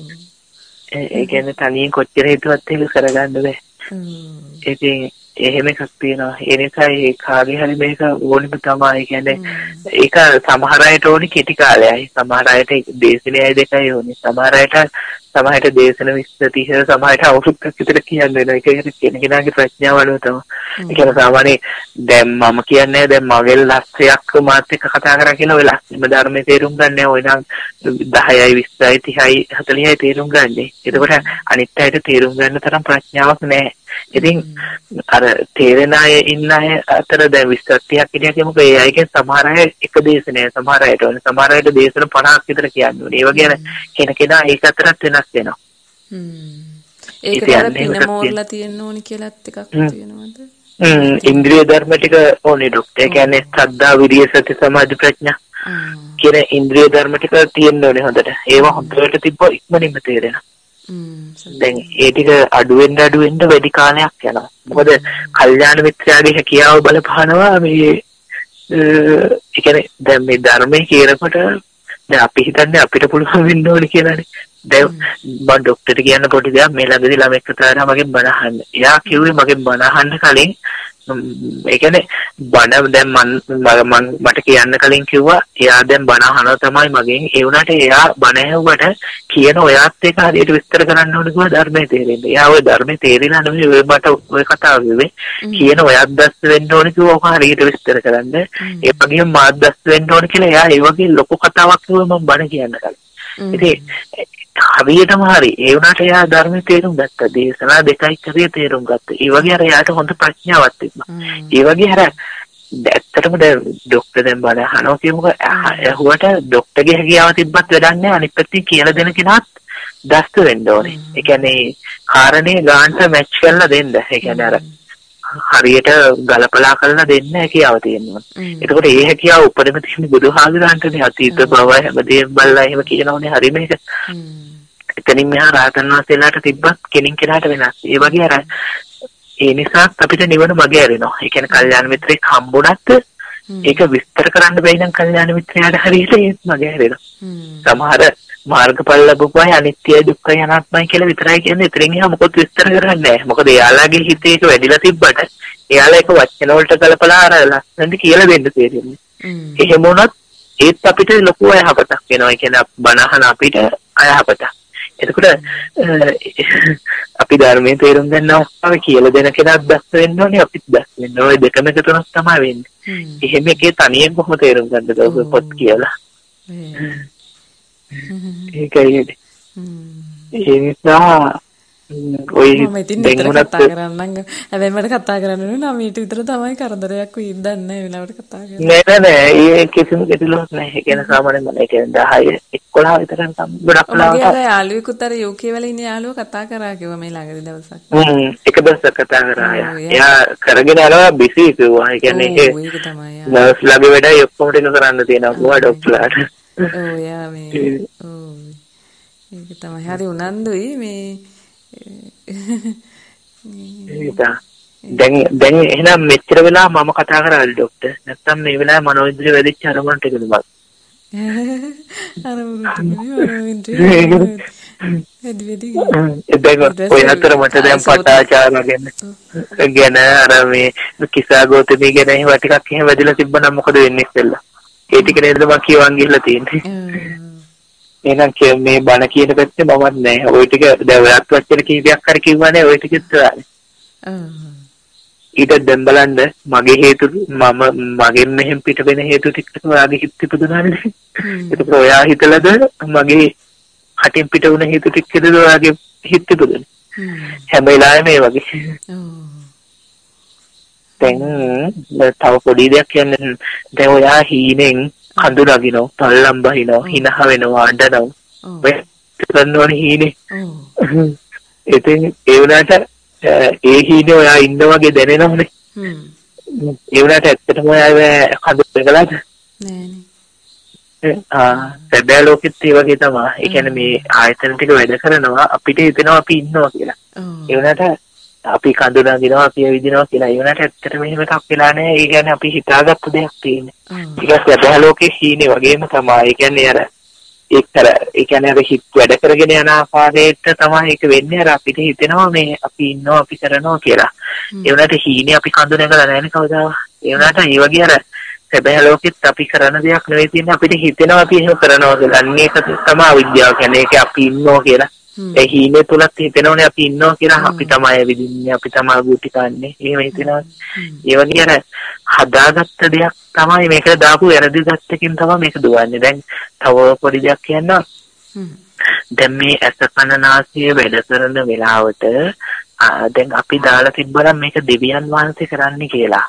ඒ කියන්නේ තනියෙන් කොච්චර හිතුවත් ඒක කරගන්න බෑ. ඉතින් එහෙම එකක් තියෙනවා. ඒ නිසා ඒ කාගේ හරි මේක ඕනෙම තමයි. ඒ කියන්නේ ඒක සමහර අයට ඕනි කෙටි කාලයයි. සමහර අයට දේශනයයි දෙකයි ඕනි. සමහර අයට දේශන 20 30 සමහරට අවුරුද්දක් විතර කියන්න වෙනවා. ඒක කෙනෙකුගේ ප්‍රඥාව අනුව තමයි. ඒ කියන්නේ සාමාන්‍ය දැන් මම කියන්නේ දැන් මගේ ලක්ෂයක් මාත් එක්ක කතා කරා කියලා ඔය ලක්ෂම ධර්මයේ තේරුම් ගන්න ඕන නම් 10යි 20යි 30යි 40යි තේරුම් ගන්නනේ. එතකොට අනිත් අයට තේරුම් ගන්න තරම් ප්‍රඥාවක් නැහැ. ඉතින් අර තේරෙන අය ඉන්න අය අතර දැන් 20ක් 30ක් ඉඳලා කියමුකෝ. ඒ අයගෙන් සමහර අය එක දේශනය සමහර අයට ඕනේ. සමහර අයට දේශන 50ක් විතර කියන්න ඕනේ. ඒ වගේ කෙනා ඒක අතරත් වෙනස් වෙනවා. ඒකට අර පින මෝරලා තියෙන්න ඕනි කියලාත් එකක් තියෙනවද? ඉන්ද්‍රිය ධර්ම ටික ඕනේ ડોක්ටර්. ඒ කියන්නේ ශ්‍රද්ධා, විරිය, සති, සමාධි, ප්‍රඥා කියන ඉන්ද්‍රිය ධර්ම ටික තියෙන්න ඕනේ හොඳට. ඒවා හොඳට තිබ්බොත් ඉක්මනින්ම තේරෙනවා. දැන් ඒ ටික අඩු වෙන්න වැඩි කාලයක් යනවා. මොකද කල්යාණ මිත්‍රයාගේ හැකියාව බලපානවා මේ ඒ කියන්නේ දැන් මේ ධර්මයේ කියනකොට දැන් අපි හිතන්නේ අපිට පුළුවන් වෙන්න ඕනේ කියලානේ. දැන් මම ડોක්ටර්ට කියන්න පොඩි දෙයක් මේ ළඟදී ළමෙක් කතාවරා මගෙන් බණ අහන්න. එයා කිව්වේ මගෙන් බණ අහන්න කලින් ඒ කියන්නේ බණ දැන් මට කියන්න කලින් කිව්වා එයා දැන් බණ අහනවා තමයි මගෙන්. ඒ වුණාට එයා බණ ඇහුවට කියන ඔයාත් එක හරියට විස්තර කරන්න ඕනේ කිව්වා ධර්මයේ තේරෙන්නේ. එයා ওই ධර්මයේ තේරෙනා නෙමෙයි ඔය මට ඔය කතාව කිව්වේ. කියන ඔයාත් දැස් වෙන්න ඕනේ කිව්වා ඔක හරියට විස්තර කරන්න. ඒ වගේම මාත් දැස් වෙන්න ඕනේ කියලා එයා ඒ වගේ ලොකු කතාවක් කිව්වා මම බණ කියන්න කලින්. ඉතින් හරියටම හරි. ඒ වුණාට එයා ධර්මයේ තේරුම් ගත්තා. දේශනා දෙකයි කරේ තේරුම් ගත්තා. ඒ වගේ අර එයාට හොඳ ප්‍රඥාවක් තිබුණා. ඒ වගේ අර ඇත්තටම දැන් ડોක්ටර් දැන් බණ අහනවා කියමුකෝ. ඇහුවට ડોක්ටර්ගේ හැකියාව තිබ්බත් වැඩක් නැහැ. අනිත් පැත්තෙන් කියලා දෙන කෙනාත් දස්ත වෙන්න ඕනේ. ඒ කියන්නේ කාරණේ ගානට මැච් කරලා දෙන්න. ඒ කියන්නේ අර හරියට ගලපලා කරලා දෙන්න හැකියාව තියෙනවා. එතකොට ඒ හැකියාව උපරිම තියෙන බුදුහාමුදුරන්ටනේ අතීත බව හැමදේම බලලා එහෙම කියනෝනේ හරි මේක. එතනින් මෙහා රහතන් වහන්සේලාට තිබ්බත් කෙනින් කෙනාට වෙනස්. ඒ වගේ අර ඒ නිසා අපිට නිවන මගේ ඇරෙනවා. ඒ කියන්නේ කල්යාණ මිත්‍රෙක් හම්බුණත් ඒක විස්තර කරන්න බැයි නම් කල්යාණ මිත්‍රයාට හරියට ඒත් මගේ ඇරෙනවා. සමහර මාර්ගඵල ලැබුවායි අනිත්‍යයි දුක්ඛයි අනාත්මයි කියලා විතරයි කියන්නේ. ඉතින් එහා මොකොත් විස්තර කරන්නේ නැහැ. මොකද එයාලගේ හිතේ ඒක වැඩිලා තිබ්බට එයාලා ඒක වචන වලට කලපලා අර ලස්සනට කියලා දෙන්න තේරෙන්නේ. එහෙම වුණත් ඒත් අපිට ලොකු අයහපතක් වෙනවා. ඒ කියන්නේ බණ අහන අපිට අයහපතක්. එතකොට අපි ධර්මයේ තේරුම් ගන්නවා කියලා දෙන කෙනාත් දැස් වෙන්න ඕනේ අපිත් දැස් වෙන්න ඕනේ. ඔය දෙකම එකතු වුණොත් තමයි වෙන්නේ. එහෙම එකේ තනියෙන් කොහොමද තේරුම් ගන්නද ඔය පොත් කියලා. ඒකයි. ඒ නිසා ඔය දැන් කතා කරන්න හැබැයි මට කතා කරන්න ඕනේ 9ට විතර තමයි කරදරයක් වෙයිද නැහැ වෙලාවට කතා කරන්නේ නෑ ඒ කිසිම ගැටලුවක් නැහැ. ඒ කියන්නේ සාමාන්‍යයෙන් මම කියන්නේ 10 11 විතර නම් ගොඩක් වෙලාවට මගේ යාළුවෙකුත් අර UK වල ඉන්න යාළුවා කතා කරා කිව්වා මේ ළඟදී දවසක්. එක දවසක් කතා කරා. එයා කරගෙන යනවා බිසි කිව්වා. ඒ කියන්නේ ඒක තමයි. නර්ස්ලාගේ වැඩයි ඔක්කොම ටික කරන්න තියෙනවා කිව්වා ડોක්ටර්ලාට. ඔව් යා මේ ඔව් ඒක තමයි හරි උනන්දුයි මේ දැන් එහෙනම් මෙච්චර වෙලා මම කතා කරාද ડોක්ටර් නැත්නම් මේ වෙලාවේ මනෝඉන්ද්‍රිය වැඩිච්ච අරමුණට එකද මම ඔය අතර මට දැන් පටාචාරා ගැන අර මේ කිසා ගෝතමී ගැන ඒවා ටිකක් එහෙම වැදිලා තිබ්බනම් මොකද වෙන්නේ ඉස්සෙල්ලා ඒ ටික නේද මම කියවන් ගිහලා තියෙන්නේ එහෙනම් මේ බණ කියන පැත්තේ මමත් නෑ. ওই ටික දැන් ඔයත් වචන කීපයක් හරි කිව්වනේ ওই ටිකත් කරන්නේ. ඊට දැන් බලන්න මගේ හේතු මගෙන් මෙහෙම පිට වෙන හේතු ටික ඔයාගේ හිත තිබුණානේ. ඒක ඔයා හිතලද මගේ හටින් පිට වුණ හේතු ටිකද ඔයාගේ හිත තිබුණේ. හැම වෙලාවෙම මේ වගේ. දැන් තව පොඩි දෙයක් කියන්නේ දැන් ඔයා හීනෙන් කඳු නගිනව, පල්ලම් බහිනව, හිනහ වෙනවා, අඬනව. ඔය කරනවනේ හීනේ. ඉතින් ඒ වුණාට ඒ හීනේ ඔයා ඉන්න වගේ දැනෙනවනේ. ඒ වුණාට ඇත්තටම ඔයා කඳු නගලාද? නෑනේ. සැබෑ ලෝකෙත් ඒ වගේ තමයි. ඒ කියන්නේ මේ ආයතන ටික වැඩ කරනවා අපිට හිතෙනවා අපි ඉන්නවා කියලා. ඒ වුණාට අපි කඳු නගිනවා අපි ඇවිදිනවා කියලා. ඒ වුණාට ඇත්තටම එහෙම එකක් වෙලා නැහැ. ඒ කියන්නේ අපි හිතාගත්ත දෙයක් තියෙන්නේ. ඒක සැබෑ ලෝකේ හීනේ වගේම තමයි. ඒ කියන්නේ අර ඒ කියන්නේ අර හිත වැඩ කරගෙන යන ආකාරයට තමයි ඒක වෙන්නේ. අර අපිට හිතෙනවා මේ අපි ඉන්නවා අපි කරනවා කියලා. ඒ වුණාට හීනේ අපි කඳු නගලා නැහැනේ කවදාවත්. ඒ වුණාට ඒ වගේ අර සැබෑ ලෝකෙත් අපි කරන දෙයක් නෙවෙයි තියෙන්නේ අපිට හිතෙනවා අපි එහෙම කරනවා කියලා. අන්න ඒක තමයි අවිද්‍යාව කියන්නේ. ඒක අපි ඉන්නවා කියලා. ඒ හීනේ තුලත් හිතෙනවනේ අපි ඉන්නවා කියලා. අපි තමයි ඇවිදින්නේ අපි තමයි ගුටි කන්නේ. එහෙම හිතෙනවා. ඒ වගේ අර හදාගත්ත දෙයක් තමයි මේකට දාපු වැරදි දත්තකින් තමයි මේක දුවන්නේ. දැන් තව පොඩි දෙයක් කියන්නම්. දැන් මේ ඇස කන නාසය වැඩ කරන වෙලාවට දැන් අපි දාලා තිබ්බනම් මේක දෙවියන් වහන්සේ කරන්නේ කියලා.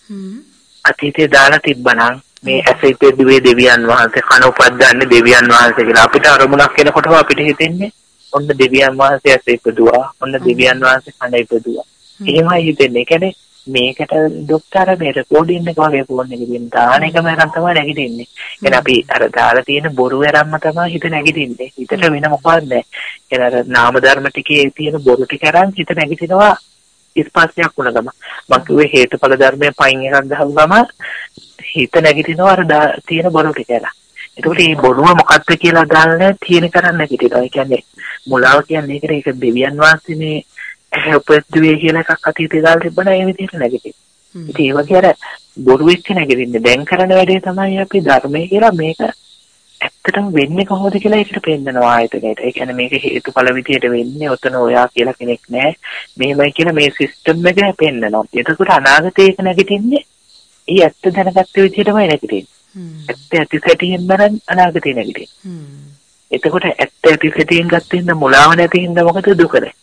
අතීතේ දාලා තිබ්බනම් මේ ඇස ඉපදුවේ දෙවියන් වහන්සේ කන උපද්දන්නේ දෙවියන් වහන්සේ කියලා. අපිට අරමුණක් එනකොටම අපිට හිතෙන්නේ ඔන්න දෙවියන් වහන්සේ ඇස ඉපදුවා. ඔන්න දෙවියන් වහන්සේ කන ඉපදුවා. එහෙමයි හිතෙන්නේ. ඒ කියන්නේ මේකට ડોක්ටර් මේ රෙකෝඩින් එක වගේ ෆෝන් එකකින් දාන එකම එකක් තමයි නැගිටින්නේ. එහෙනම් අපි අර දාලා තියෙන බොරු වැරම්ම තමයි හිත නැගිටින්නේ. හිතට වෙන මොකක්ද නැහැ. එහෙනම් අර නාම ධර්ම ටිකේ තියෙන බොරු ටික අරන් හිත නැගිටිනවා ස්පර්ශයක් වුණ ගම. මම කිව්වේ හේතුඵල ධර්මයේ පයින් එකක් ගහපු ගම හිත නැගිටිනවා අර තියෙන බොරු ටික අරන්. එතකොට මේ බොරුව මොකක්ද කියලා දාන්නේ තියෙන කරන්න නැගිටිනවා. ඒ කියන්නේ මුලාව කියන්නේ ඒක දෙවියන් වහන්සේ මේ උපද්දුවේ කියලා එකක් අතීතේ දාලා තිබ්බනම් ඒ විදිහට නැගිටිනවා. ඉතින් ඒ වගේ අර බොරු වෙච්ච නැගිටින්නේ දැන් කරන වැඩේ තමයි අපි ධර්මයේ කියලා මේක ඇත්තටම වෙන්නේ කොහොමද කියලා ඒකට පෙන්නනවා ආයතනයට. ඒ කියන්නේ මේක හේතුඵල විදියට වෙන්නේ ඔතන ඔයා කියලා කෙනෙක් නැහැ. මෙහෙමයි කියලා මේ සිස්ටම් එක පෙන්නනවා. එතකොට අනාගතේ ඒක නැගිටින්නේ ඒ ඇත්ත දැනගත්ත විදියටමයි නැගිටින්නේ. ඇත්ත ඇති සැටියෙන් බලන් අනාගතේ නැගිටින්නේ. එතකොට ඇත්ත ඇති සැටියෙන් ගත්තෙන්ද මුලාව නැති හින්දා මොකද දුක නැහැ.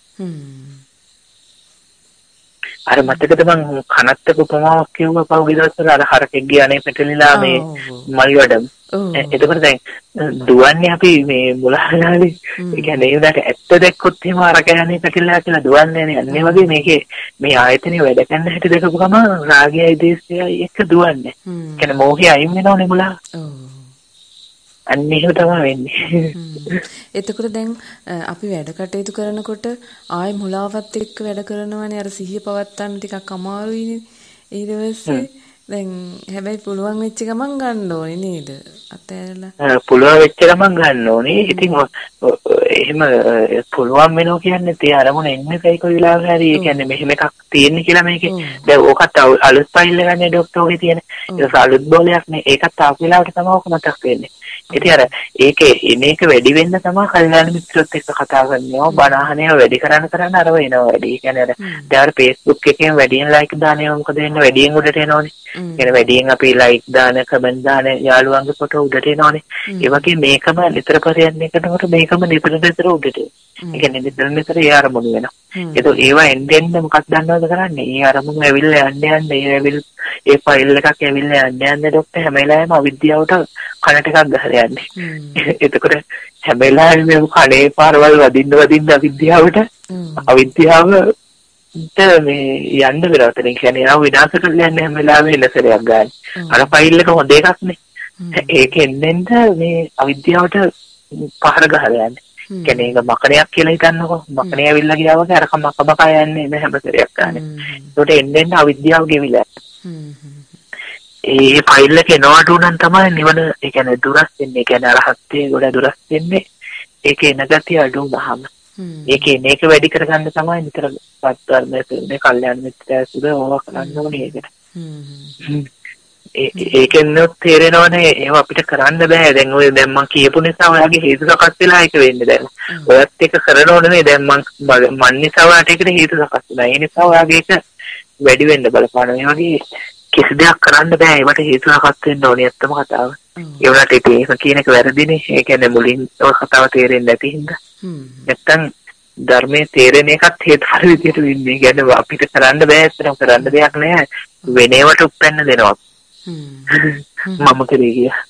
අර මතකද මං කනත්තක උපමාවක් කියුවා පහුගිය දවස්වල අර හරකෙක්ගේ අනේ පැටලිලා මේ මල් වඩම්. එතකොට දැන් දුවන්නේ අපි මේ මුලාලානේ. ඒ කියන්නේ ඒ උඩට ඇත්ත දැක්කොත් එහෙම අරක යන්නේ පැටලිලා කියලා දුවන්නේ නේ. අන්නේ වගේ මේකේ මේ ආයතනේ වැඩ කරන හැටි දැකපු ගම රාගයයි දේශයයි එක දුවන්නේ. ඒ කියන්නේ මෝහය අයින් වෙනවනේ මුලා. අන්න එහෙම තමයි වෙන්නේ. එතකොට දැන් අපි වැඩ කටයුතු කරනකොට ආයි මුලාවත් එක්ක වැඩ කරනවනේ අර සිහිය පවත්තන්න ටිකක් අමාරුයිනේ. ඊට පස්සේ දැන් හැබැයි පුළුවන් වෙච්ච ගමන් ගන්න ඕනේ නේද? අතෑරලා. පුළුවන් වෙච්ච ගමන් ගන්න ඕනේ. ඉතින් එහෙම පුළුවන් වෙනවා කියන්නේ තේ අරමුණ එන්නේ කොයි වෙලාවක හරි. ඒ කියන්නේ මෙහෙම එකක් තියෙන්නේ කියලා මේකේ. දැන් ඕකත් අලුත් ෆයිල් එකක් නේ ડોක්ටර් ඔගේ තියෙන. ඒක අලුත් බෝලයක් නේ. ඒකත් ආපු වෙලාවට තමයි ඕක මතක් වෙන්නේ. ඉතින් අර ඒකේ මේක වැඩි වෙන්න තමයි කල්යාණ මිත්‍රොත් එක්ක කතා කරන්නේ. බණ අහන්නේ වැඩි කරන්න අර වෙනවා වැඩි. ඒ කියන්නේ අර දැන් Facebook එකෙන් වැඩියෙන් ලයික් දාන්නේ මොකද වෙන්නේ වැඩියෙන් උඩට එනවනේ. يعني වැඩියෙන් අපි ලයික් දාන කමෙන්ට් දාන යාළුවන්ගේ ෆොටෝ උඩට එනවනේ. ඒ වගේ මේකම නිතර පරියන්නේ කරනකොට මේකම නිතර උඩට. ඒ කියන්නේ නිතර ඒ අරමුණු වෙනවා. ඒක ඒවා එන්න මොකක්ද දන්නවද කරන්නේ? ඒ අරමුණු ඇවිල්ලා යන්න ඒ ෆයිල් එකක් ඇවිල්ලා යන්න ડોක්ටර් හැම වෙලාවෙම අවිද්‍යාවට කනට එකක් ගහලා යන්නේ. එතකොට හැම වෙලාවෙම කනේ පාරවල් වදින්න අවිද්‍යාවට මේ යන්න වෙලාවට නේ කියන්නේ ආව විනාශ කරලා යන්නේ හැම වෙලාවෙම එලසරයක් ගන්න. අර ෆයිල් එක හොඳ එකක් නේ. ඒක එන්නෙන්ද මේ අවිද්‍යාවට පහර ගහලා යන්නේ. කියන්නේ ඒක මකණයක් කියලා හිතන්නකෝ. මකණය ඇවිල්ලා ගියා වගේ අර කමක යන්නේ මේ හැම සැරයක් ගන්න. ඒකට එන්නෙන් අවිද්‍යාව ගෙවිලා. ඒ ෆයිල් එකේ නෝඩු නම් තමයි නිවන ඒ කියන්නේ දුරස් වෙන්නේ. ඒ කියන්නේ අරහත්ත්වයේ ගොඩ දුරස් වෙන්නේ. ඒකේ නැගතිය අඩු වුනහම. ඒකේ මේක වැඩි කරගන්න තමයි නිතර සත්‍යර්මයේ කල්යාණ මිත්‍රය සුද ඕවා කරන්න ඕනේ ඒකට. ඒකෙන් තේරෙනවනේ ඒව අපිට කරන්න බෑ. දැන් ඔය දැන් මං කියපු නිසා ඔයාගේ හේතු සකස් වෙලා ඒක වෙන්නේ දැන්. ඔයත් එක කරන ඕනේ නේ. දැන් මං නිසා ඔයාට ඒකට හේතු සකස් වෙනවා. ඒ නිසා ඔයාගේ ඒක වැඩි වෙන්න බලපාන. මේ වගේ කිසි දෙයක් කරන්න බෑ. ඒවට හේතු සකස් වෙන්න ඕනේ ඇත්තම කතාව. ඒ වුණාට ඒක කියන එක වැරදිනේ. ඒ කියන්නේ මුලින් ඔය කතාව තේරෙන්නේ නැති හින්දා. නැත්තම් ධර්මයේ තේරෙන එකත් හේතුඵල විදියට වෙන්නේ. ඒ කියන්නේ අපිට කරන්න බෑ. ඇත්තටම කරන්න දෙයක් නෑ. වෙනේවට උප්පන්න දෙනවා. මම කරේ ගියා.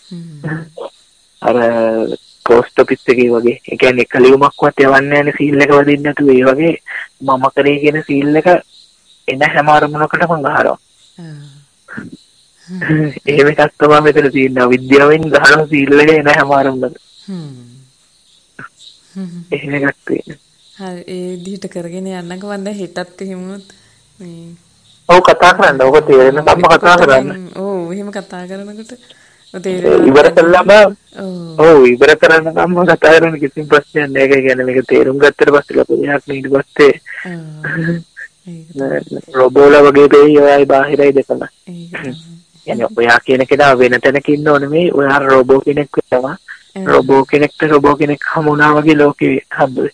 අර පෝස්ට් ඔෆිස් එකේ වගේ. ඒ කියන්නේ එක ලියුමක්වත් යවන්නේ නැහැ සීල් එක වදින්න නැතුව. ඒ වගේ මම කරේ කියන සීල් එක එන හැම අරමුණකටම ගහනවා. එහෙම එකක් තමයි මෙතන තියෙන්නේ. විද්‍යාවෙන් ගහන සීල් එක එන හැම අරමුණකට. එහෙම එකක් තියෙනවා. හරි ඒ විදිහට කරගෙන යන්නකෝ. මම දැන් හෙටත් එහෙම වුණොත් මේ ඔව් කතා කරන්න. ඔබ තේරෙන කම්ම කතා කරන්න. ඔව් එහෙම කතා කරනකොට ඉවර කළාම ඉවර කරන කම්ම කතා කරන කිසිම ප්‍රශ්නයක් නැහැ. ඒ කියන්නේ මේක තේරුම් ගත්තට පස්සේ ලොකු දෙයක් නේ. ඊට පස්සේ රොබෝලා වගේ දෙයි ඔයයි බාහිරයි දෙකම. يعني ඔයා කියන කෙනා වෙන තැනක ඉන්න ඕනේ මේ. ඔයා රොබෝ කෙනෙක් වෙනවා. රොබෝ කෙනෙක්ට රොබෝ කෙනෙක් හමුනා වගේ ලෝකේ හම්බුනේ.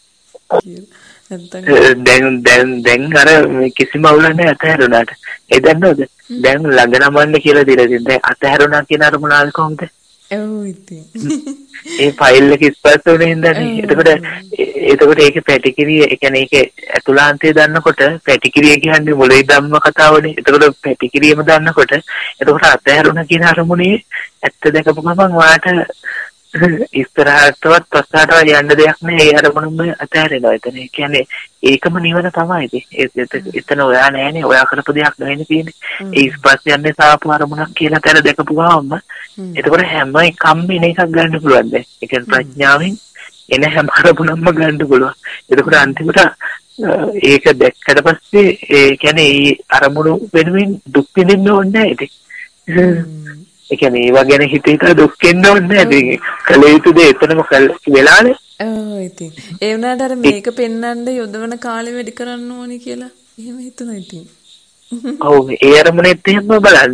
දැන් අර කිසිම අවුලක් නැහැ අතහැරුණාට. ඒ දන්නවද? දැන් ළඟ නමන්න කියලා දීලා තියෙනවා. දැන් අතහැරුණා කියන අරමුණ කොහොමද? ඔව් ඉතින්. ඒ ෆයිල් එක ස්පර්ශ වෙන හින්දානේ. එතකොට ඒකේ පැටිකිරිය, ඒ කියන්නේ ඒකේ අතුලාන්තය දන්නකොට පැටිකිරිය කියන්නේ මුලින් ධම්ම කතාවනේ. එතකොට පැටිකිරියම දන්නකොට එතකොට අතහැරුණා කියන අරමුණේ ඇත්ත දැකපු ගමන් වාට ඉස්සරහටවත් පස්සටවත් යන්න දෙයක් නෑ. ඒ අරමුණම අතහැරෙනවා. එතන ඒ කියන්නේ ඒකම නිවන තමයි ඉතින්. එතන ඔයා නෑනේ. ඔයා කරපු දෙයක් නෙවෙයි තියෙන්නේ. ඒ ස්පර්ශ යන්නේ සාපු අරමුණක් කියලා තැන දැකපු ගමන් එතකොට හැම එකම එන එකක් ගන්න පුළුවන් දැන්. ඒ කියන්නේ ප්‍රඥාවෙන් එන හැම අරමුණක්ම ගන්න පුළුවන්. එතකොට අන්තිමට ඒක දැක්කට පස්සේ ඒ කියන්නේ ඒ අරමුණු වෙනුවෙන් දුක් විඳින්න ඕනේ නෑ ඉතින්. ඒ කියන්නේ ඒවා ගැන හිතේ දුක් වෙන්න ඕනේ නැහැ. කල යුතු දේ එතනම වෙලානේ. ඔව් ඉතින්. ඒ වුණාට අර මේක පෙන්වන්න යොදවන කාලෙ වැඩි කරන්න ඕනේ කියලා එහෙම හිතුණා ඉතින්. ඔව් ඒ අරමුණෙත් එහෙම බලන්න.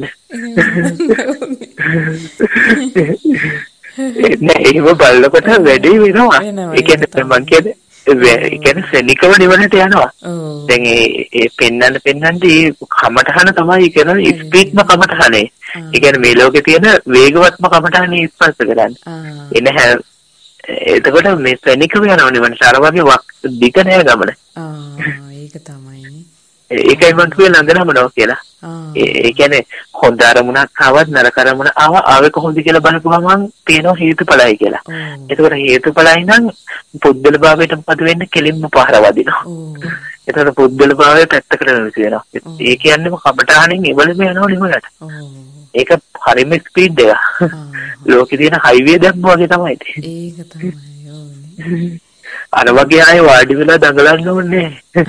නෑ එහෙම බලනකොට වැඩි වෙනවා. ඒ කියන්නේ මං කියන්නේ ඒ කියන්නේ සෙනිකව නිවනට යනවා. දැන් ඒ පෙන්වන්න ඒ කමටහන තමයි කියන ස්පීඩ්ම කමටහනේ. ඒ කියන්නේ මේ ලෝකේ තියෙන වේගවත්ම කමටහනේ ස්පර්ශ කරන්නේ. එතකොට මේ සෙනිකව යනවා නිවනට. අර වගේ දිග නෑ ගමන. ඒක තමයි. ඒකයි මම කිව්වේ ළඟනමනවා කියලා. ඒ කියන්නේ හොඳ අරමුණක් ආවත් නරක අරමුණ ආවේ කොහොමද කියලා බලපු ගමන් පේනවා හේතුඵලයි කියලා. එතකොට හේතුඵලයි නම් පුද්ගල භාවයට මොකද වෙන්නේ? කෙලින්ම පහර වදිනවා. එතකොට පුද්ගල භාවය පැත්තකට වෙනවා. ඒ කියන්නේම කපටහනින් ඉවලම යනවා නිවනට. ඒක හරිම ස්පීඩ් එක. ලෝකේ තියෙන හයිවේ දැම්ම වගේ තමයි. ඒක තමයි ඕනේ. අර වගේ ආයේ වාඩි වෙලා දඟලන්න ඕනේ.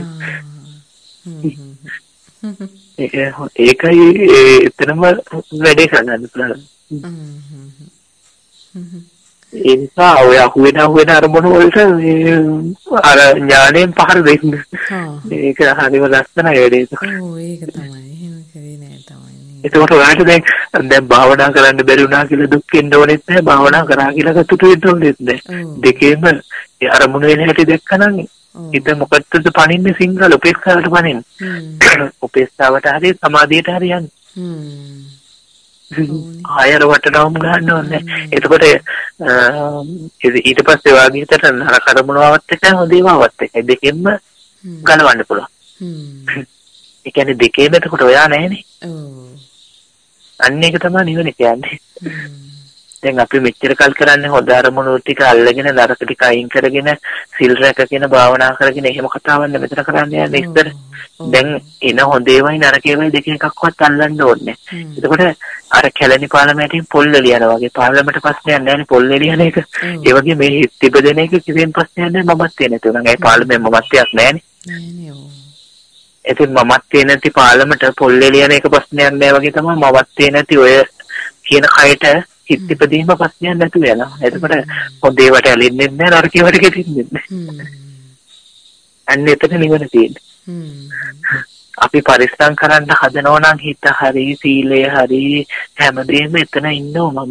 ඒකයි එතනම වැඩේ කරන්න පුළුවන්. ඒ නිසා ඔය අහුවෙන අරමුණු වලට අර ඥාණයෙන් පහර දෙන්න. ඒක හරිම ලස්සනයි වැඩේ. ඔව් ඒක තමයි. එහෙම කරේ නෑ තමයි. ඒකට ඔයාලට දැන් භාවනා කරන්න බැරි වුණා කියලා දුක් වෙන්න ඕනෙත් නෑ. භාවනා කරා කියලා සතුටු වෙන්න ඕනෙත් නෑ. දෙකේම ඒ අරමුණු වෙන හැටි දැක්කනම් හිත මොකටද පණින්නේ සිංහල උපේක්ෂාවට පණින්නේ. උපේක්ෂාවට හරි සමාධියට හරි යන්නේ. ආයර වටනවම් ගන්න ඕනේ. එතකොට ඊට පස්සේ වාගේ හිතට නරක අරමුණාවත් එකයි හොඳේමවත් එකයි දෙකෙන්ම ගලවන්න පුළුවන්. ඒ කියන්නේ දෙකේම එතකොට ඔයා නැහැනේ. අන්න ඒක තමයි නිවන කියන්නේ. දැන් අපි මෙච්චර කල් කරන්නේ හොඳ අරමුණු ටික අල්ලගෙන නරක ටික අයින් කරගෙන සිල් රැකගෙන භාවනා කරගෙන එහෙම කතාවක් නෙමෙතන කරන්නේ යන්නේ ඉස්සර. දැන් එන හොඳේවයි නරකේවයි දෙක එකක්වත් අල්ලන්න ඕනේ. එතකොට අර කැලණි පාර්ලිමේන්තුවෙන් පොල් එළියනවා වගේ පාර්ලිමේන්තු ප්‍රශ්නයක් නැහැනේ පොල් එළියන එක. ඒ වගේ මේ තිබෙන එක කිසිම ප්‍රශ්නයක් නැහැ මමත් තියෙන තුන. ඒ පාර්ලිමේන්තු මමත්යක් නැහැනේ. නෑනේ ඔව්. එතින් මමත් තියෙන නැති පාර්ලිමේන්තු පොල් එළියන එක ප්‍රශ්නයක් නැහැ වගේ තමයි මමත් තියෙන නැති ඔය කියන කයට හිත ඉපදීම ප්‍රශ්නයක් නැතු වෙනවා. එතකොට හොඳ ඒවට ඇලෙන්නේ නැහැ නරක ඒවට ගෙටින්නේ නැහැ. අන්න එතන නිවන තියෙන්නේ. අපි පරිස්සම් කරන්න හදනවා නම් හිත හරි සීලය හරි හැමදේම එතන ඉන්නව මම.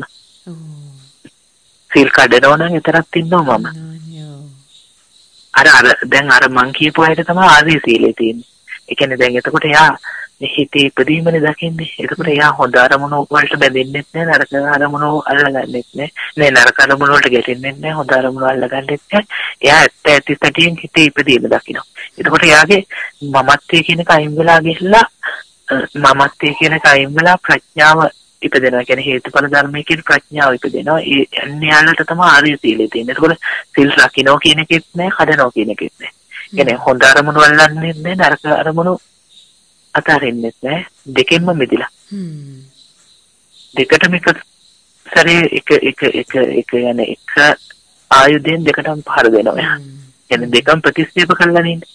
සීල් කඩනවා නම් එතරම් ඉන්නව මම. අර දැන් අර මං කියපු අයට තමයි ආදී සීලේ තියෙන්නේ. ඒ කියන්නේ දැන් එතකොට යා හිතේ ඉපදීමනේ දකින්නේ. එතකොට යා හොඳ අරමුණු වලට බැඳෙන්නෙත් නෑ නරක අරමුණු අල්ලගන්නෙත් නෑ නරක අරමුණු වලට ගැටෙන්නෙත් නෑ හොඳ අරමුණු අල්ලගන්නෙත් නෑ. එයා ඇත්ත සැටියෙන් හිතේ ඉපදීම දකිනවා. එතකොට යාගේ මමත්වයේ කියන එක අයින් වෙලා ගිහිල්ලා මමත්වයේ කියන එක අයින් වෙලා ප්‍රඥාව ඉපදෙනවා. කියන්නේ හේතුඵල ධර්මයේ කියන ප්‍රඥාව ඉපදෙනවා. ඒ යාලට තමයි ආර්ය සීලය තියෙන්නේ. එතකොට සිල් රකින්නෝ කියන එකෙත් නෑ කඩනෝ කියන එකෙත් නෑ. කියන්නේ හොඳ අරමුණු අල්ලන්නෙත් නෑ නරක අරමුණු අතාරින්නෙත් නෑ දෙකෙන්ම මිදිලා. දෙකටම එක සැරේ එක යන එක ආයුධයෙන් දෙකටම පහර දෙනවා. කියන්නේ දෙකම ප්‍රතික්ෂේප කරලා නෙන්නේ.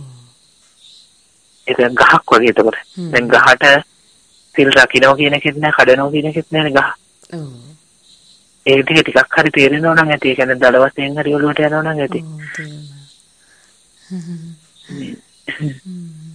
ඒක ගහක් වගේ එතකොට. දැන් ගහට සිල් රකින්න කියන එකෙත් නෑ කඩනවා කියන එකෙත් නෑනේ ගහ. ඒ ටිකක් හරි තේරෙනවා නම් ඇති. ඒ කියන්නේ දඩ වශයෙන් හරි ඔලුවට යනවා නම් ඇති.